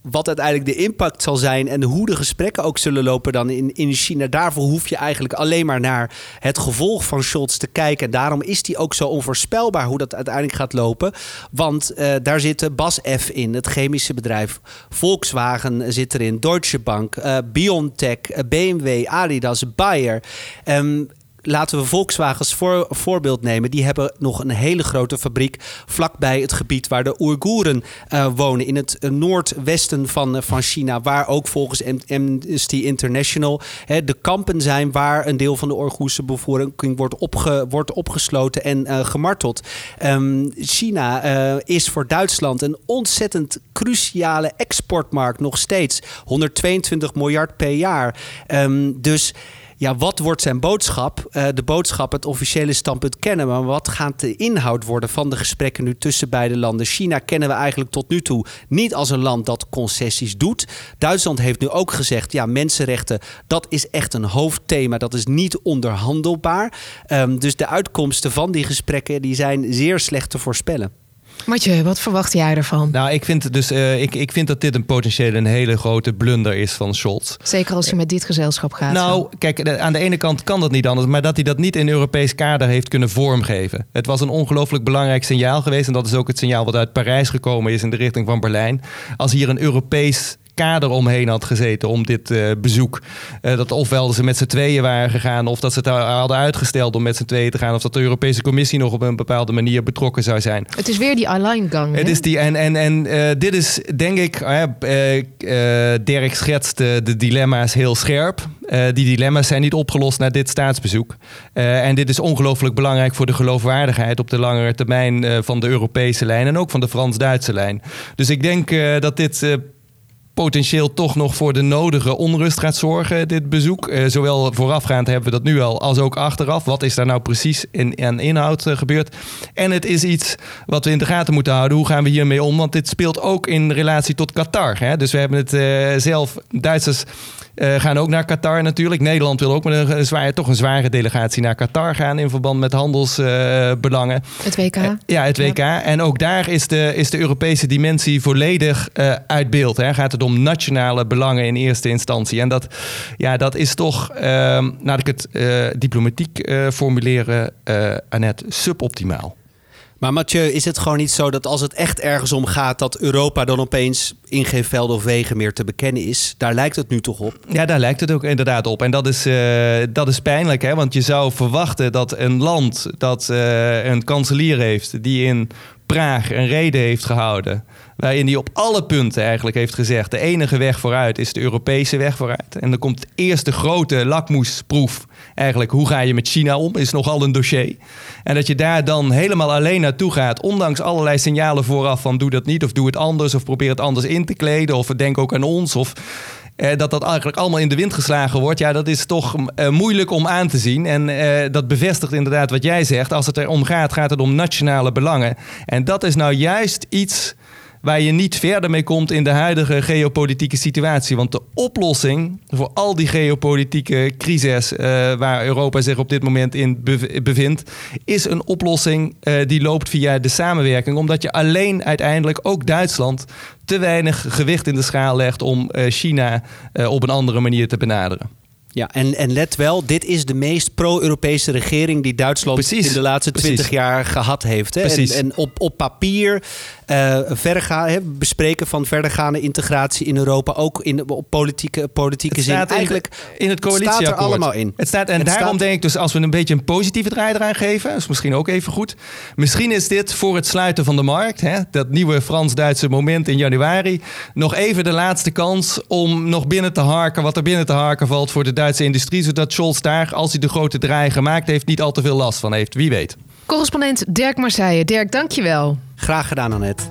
wat uiteindelijk de impact zal zijn en hoe de gesprekken ook zullen lopen dan in, in China. Daarvoor hoef je eigenlijk alleen maar naar het gevolg van Scholz te kijken. En daarom is die ook zo onvoorspelbaar hoe dat uiteindelijk gaat lopen. Want uh, daar zit B A S F in, het chemische bedrijf. Volkswagen zit erin, Deutsche Bank, uh, BioNTech, uh, B M W, Adidas, Bayer. Um, Laten we Volkswagen als voor, voorbeeld nemen. Die hebben nog een hele grote fabriek vlakbij het gebied waar de Oeigoeren uh, wonen. In het uh, noordwesten van, uh, van China. Waar ook volgens Amnesty International hè, de kampen zijn waar een deel van de Oeigoerse bevolking wordt, opge, wordt opgesloten en uh, gemarteld. Um, China uh, is voor Duitsland een ontzettend cruciale exportmarkt nog steeds. honderdtweeëntwintig miljard per jaar. Um, dus... Ja, wat wordt zijn boodschap? Uh, de boodschap, het officiële standpunt kennen we. Maar wat gaat de inhoud worden van de gesprekken nu tussen beide landen? China kennen we eigenlijk tot nu toe niet als een land dat concessies doet. Duitsland heeft nu ook gezegd, ja, mensenrechten, dat is echt een hoofdthema. Dat is niet onderhandelbaar. Um, dus de uitkomsten van die gesprekken die zijn zeer slecht te voorspellen. Mathieu, wat verwacht jij ervan? Nou, ik vind, dus, uh, ik, ik vind dat dit een potentieel een hele grote blunder is van Scholz. Zeker als hij met dit gezelschap gaat. Nou, zo. kijk, aan de ene kant kan dat niet anders, maar dat hij dat niet in Europees kader heeft kunnen vormgeven. Het was een ongelooflijk belangrijk signaal geweest en dat is ook het signaal wat uit Parijs gekomen is in de richting van Berlijn. Als hier een Europees kader omheen had gezeten om dit uh, bezoek. Uh, dat ofwel ze met z'n tweeën waren gegaan, of dat ze het hadden uitgesteld om met z'n tweeën te gaan, of dat de Europese Commissie nog op een bepaalde manier betrokken zou zijn. Het is weer die Alleingang. Het is die, en en, en uh, dit is, denk ik, uh, uh, uh, Dirk schetst uh, de dilemma's heel scherp. Uh, die dilemma's zijn niet opgelost na dit staatsbezoek. Uh, en dit is ongelooflijk belangrijk voor de geloofwaardigheid op de langere termijn uh, van de Europese lijn en ook van de Frans-Duitse lijn. Dus ik denk uh, dat dit Uh, potentieel toch nog voor de nodige onrust gaat zorgen, dit bezoek. Uh, zowel voorafgaand hebben we dat nu al, als ook achteraf. Wat is daar nou precies in, aan inhoud uh, gebeurd? En het is iets wat we in de gaten moeten houden. Hoe gaan we hiermee om? Want dit speelt ook in relatie tot Qatar. Hè? Dus we hebben het uh, zelf, Duitsers Uh, gaan ook naar Qatar natuurlijk. Nederland wil ook met een, een zware, toch een zware delegatie naar Qatar gaan in verband met handelsbelangen. Uh, het W K. Uh, ja, het W K. Ja. En ook daar is de, is de Europese dimensie volledig uh, uit beeld. Hè. Gaat het om nationale belangen in eerste instantie. En dat, ja, dat is toch, uh, laat ik het uh, diplomatiek uh, formuleren, uh, Annette, suboptimaal. Maar Mathieu, is het gewoon niet zo dat als het echt ergens om gaat dat Europa dan opeens in geen velden of wegen meer te bekennen is? Daar lijkt het nu toch op? Ja, daar lijkt het ook inderdaad op. En dat is, uh, dat is pijnlijk, hè? Want je zou verwachten dat een land dat uh, een kanselier heeft die in Praag een rede heeft gehouden, waarin hij op alle punten eigenlijk heeft gezegd, de enige weg vooruit is de Europese weg vooruit. En dan komt eerst de grote lakmoesproef, eigenlijk hoe ga je met China om, is nogal een dossier. En dat je daar dan helemaal alleen naartoe gaat, ondanks allerlei signalen vooraf van doe dat niet of doe het anders of probeer het anders in te kleden of denk ook aan ons of Uh, dat dat eigenlijk allemaal in de wind geslagen wordt, ja, dat is toch uh, moeilijk om aan te zien. En uh, dat bevestigt inderdaad wat jij zegt. Als het erom gaat, gaat het om nationale belangen. En dat is nou juist iets waar je niet verder mee komt in de huidige geopolitieke situatie. Want de oplossing voor al die geopolitieke crises uh, waar Europa zich op dit moment in bevindt, is een oplossing uh, die loopt via de samenwerking. Omdat je alleen uiteindelijk ook Duitsland te weinig gewicht in de schaal legt om uh, China uh, op een andere manier te benaderen. Ja, en, en let wel, dit is de meest pro-Europese regering die Duitsland precies, in de laatste twintig jaar gehad heeft. Hè? En, en op, op papier uh, verga, hè, bespreken van verdergaande integratie in Europa, ook in op politieke, politieke zin. Eigenlijk in het coalitieakkoord. Staat er allemaal in. Het staat, en het daarom staat... denk ik dus, als we een beetje een positieve draai eraan geven, dat is misschien ook even goed. Misschien is dit voor het sluiten van de markt, hè, dat nieuwe Frans-Duitse moment in januari, nog even de laatste kans om nog binnen te harken wat er binnen te harken valt voor de Duitse industrie, zodat Scholz daar, als hij de grote draai gemaakt heeft, niet al te veel last van heeft. Wie weet. Correspondent Dirk Marseille. Dirk, dankjewel. Graag gedaan, Annette.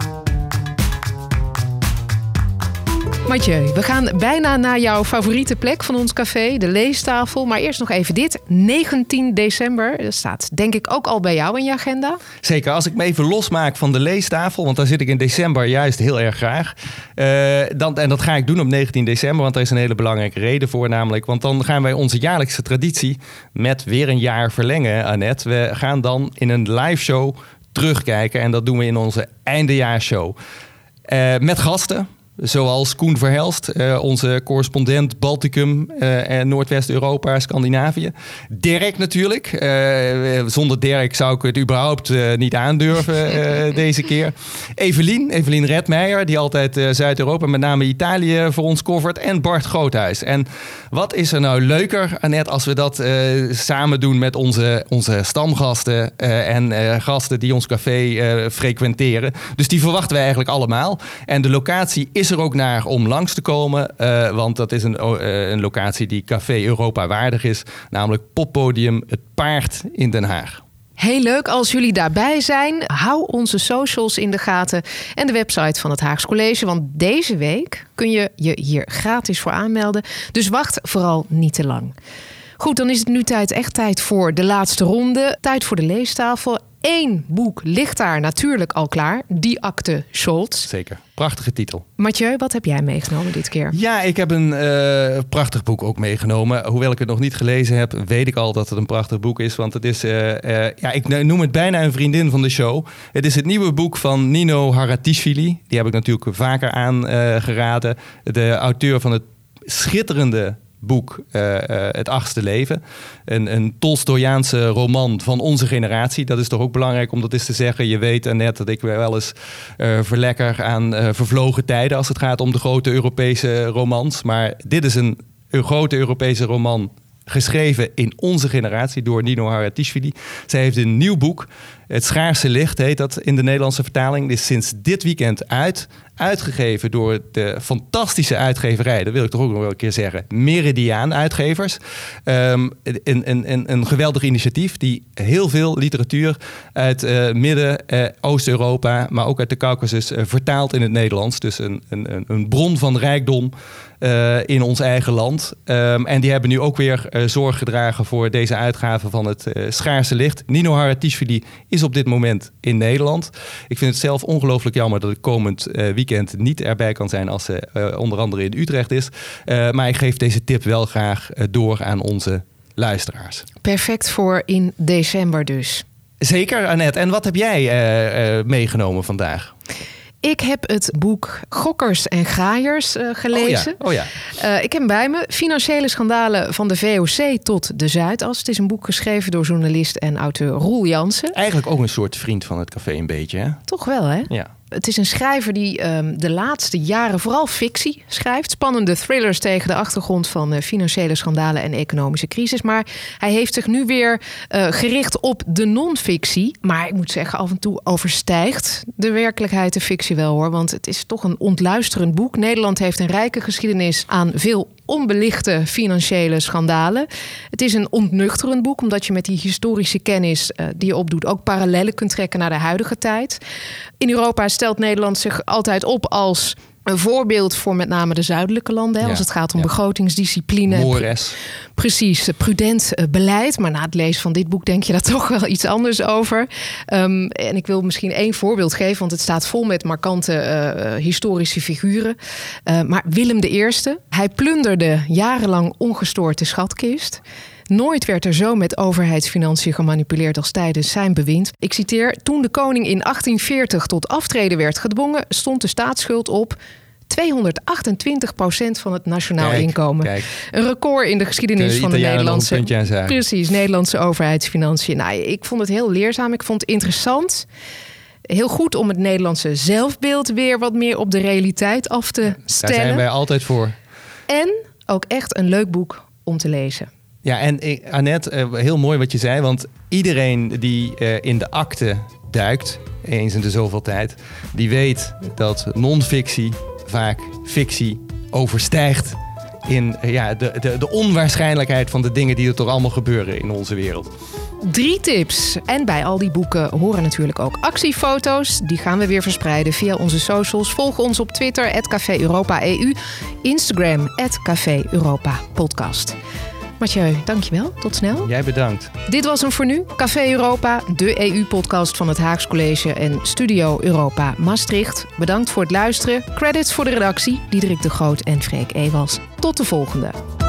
Mathieu, we gaan bijna naar jouw favoriete plek van ons café, de leestafel. Maar eerst nog even dit. negentien december, dat staat denk ik ook al bij jou in je agenda. Zeker, als ik me even losmaak van de leestafel, want daar zit ik in december juist heel erg graag. Uh, dan, en dat ga ik doen op negentien december, want daar is een hele belangrijke reden voor namelijk. Want dan gaan wij onze jaarlijkse traditie met weer een jaar verlengen, Annette. We gaan dan in een live show terugkijken en dat doen we in onze eindejaarsshow. Uh, met gasten. zoals Koen Verhelst, uh, onze correspondent Balticum uh, en Noordwest-Europa, Scandinavië. Dirk natuurlijk. Uh, zonder Dirk zou ik het überhaupt uh, niet aandurven uh, deze keer. Evelien, Evelien Redmeijer, die altijd uh, Zuid-Europa, met name Italië, voor ons covert. En Bart Groothuis. En wat is er nou leuker, Annette, als we dat uh, samen doen met onze, onze stamgasten uh, en uh, gasten die ons café uh, frequenteren. Dus die verwachten wij eigenlijk allemaal. En de locatie is er ook naar om langs te komen. Uh, want dat is een, uh, een locatie die Café Europa waardig is. Namelijk Poppodium Het Paard in Den Haag. Heel leuk als jullie daarbij zijn. Hou onze socials in de gaten en de website van het Haags College. Want deze week kun je je hier gratis voor aanmelden. Dus wacht vooral niet te lang. Goed, dan is het nu tijd, echt tijd voor de laatste ronde. Tijd voor de leestafel. Eén boek ligt daar natuurlijk al klaar. Die akte Scholz. Zeker. Prachtige titel. Mathieu, wat heb jij meegenomen dit keer? Ja, ik heb een uh, prachtig boek ook meegenomen. Hoewel ik het nog niet gelezen heb, weet ik al dat het een prachtig boek is. Want het is, uh, uh, ja, ik noem het bijna een vriendin van de show. Het is het nieuwe boek van Nino Haratischvili. Die heb ik natuurlijk vaker aangeraden. Uh, de auteur van het schitterende boek uh, uh, Het Achtste Leven. Een, een Tolstojaanse roman van onze generatie. Dat is toch ook belangrijk om dat eens te zeggen. Je weet, Annette, dat ik wel eens uh, verlekker aan uh, vervlogen tijden als het gaat om de grote Europese romans. Maar dit is een, een grote Europese roman geschreven in onze generatie door Nino Haratischvili. Zij heeft een nieuw boek. Het Schaarse Licht heet dat in de Nederlandse vertaling. Dit is sinds dit weekend uit. Uitgegeven door de fantastische uitgeverij, dat wil ik toch ook nog wel een keer zeggen, Meridiaan Uitgevers. Um, een, een, een geweldig initiatief die heel veel literatuur uit uh, Midden- uh, Oost-Europa, maar ook uit de Caucasus uh, vertaalt in het Nederlands. Dus een, een, een bron van rijkdom uh, in ons eigen land. Um, en die hebben nu ook weer uh, zorg gedragen voor deze uitgave van het uh, Schaarse Licht. Nino Haratischvili is op dit moment in Nederland. Ik vind het zelf ongelooflijk jammer dat ik komend uh, weekend niet erbij kan zijn als ze uh, onder andere in Utrecht is. Uh, maar ik geef deze tip wel graag uh, door aan onze luisteraars. Perfect voor in december dus. Zeker, Annette. En wat heb jij uh, uh, meegenomen vandaag? Ik heb het boek Gokkers en Graaiers uh, gelezen. Oh ja. Oh ja. Uh, ik heb hem bij me. Financiële schandalen van de V O C tot de Zuidas. Het is een boek geschreven door journalist en auteur Roel Jansen. Eigenlijk ook een soort vriend van het café een beetje, hè? Toch wel, hè? Ja. Het is een schrijver die um, de laatste jaren vooral fictie schrijft. Spannende thrillers tegen de achtergrond van uh, financiële schandalen en economische crisis. Maar hij heeft zich nu weer uh, gericht op de non-fictie. Maar ik moet zeggen, af en toe overstijgt de werkelijkheid de fictie wel, hoor. Want het is toch een ontluisterend boek. Nederland heeft een rijke geschiedenis aan veel onbelichte financiële schandalen. Het is een ontnuchterend boek, omdat je met die historische kennis uh, die je opdoet ook parallellen kunt trekken naar de huidige tijd. In Europa stelt Nederland zich altijd op als een voorbeeld voor met name de zuidelijke landen. Hè, ja, als het gaat om ja. begrotingsdiscipline. Mores. Precies, prudent uh, beleid. Maar na het lezen van dit boek denk je daar toch wel iets anders over. Um, en ik wil misschien één voorbeeld geven, want het staat vol met markante uh, historische figuren. Uh, maar Willem de Eerste, hij plunderde jarenlang ongestoord de schatkist. Nooit werd er zo met overheidsfinanciën gemanipuleerd als tijdens zijn bewind. Ik citeer: toen de koning in achttien veertig tot aftreden werd gedwongen, stond de staatsschuld op tweehonderdachtentwintig procent van het nationaal kijk, inkomen. Kijk. Een record in de geschiedenis de van de Nederlandse, precies, Nederlandse overheidsfinanciën. Nou, ik vond het heel leerzaam. Ik vond het interessant. Heel goed om het Nederlandse zelfbeeld weer wat meer op de realiteit af te stellen. Daar zijn wij altijd voor. En ook echt een leuk boek om te lezen. Ja, en Annette, heel mooi wat je zei, want iedereen die in de akte duikt, eens in de zoveel tijd, die weet dat non-fictie vaak fictie overstijgt in ja, de, de, de onwaarschijnlijkheid van de dingen die er toch allemaal gebeuren in onze wereld. Drie tips. En bij al die boeken horen natuurlijk ook actiefoto's. Die gaan we weer verspreiden via onze socials. Volg ons op Twitter, at Café Europa E U. Instagram, at Café Europa Podcast. Mathieu, dankjewel. Tot snel. Jij bedankt. Dit was hem voor nu. Café Europa, de E U-podcast van het Haags College en Studio Europa Maastricht. Bedankt voor het luisteren. Credits voor de redactie, Diederik de Groot en Freek Ewals. Tot de volgende.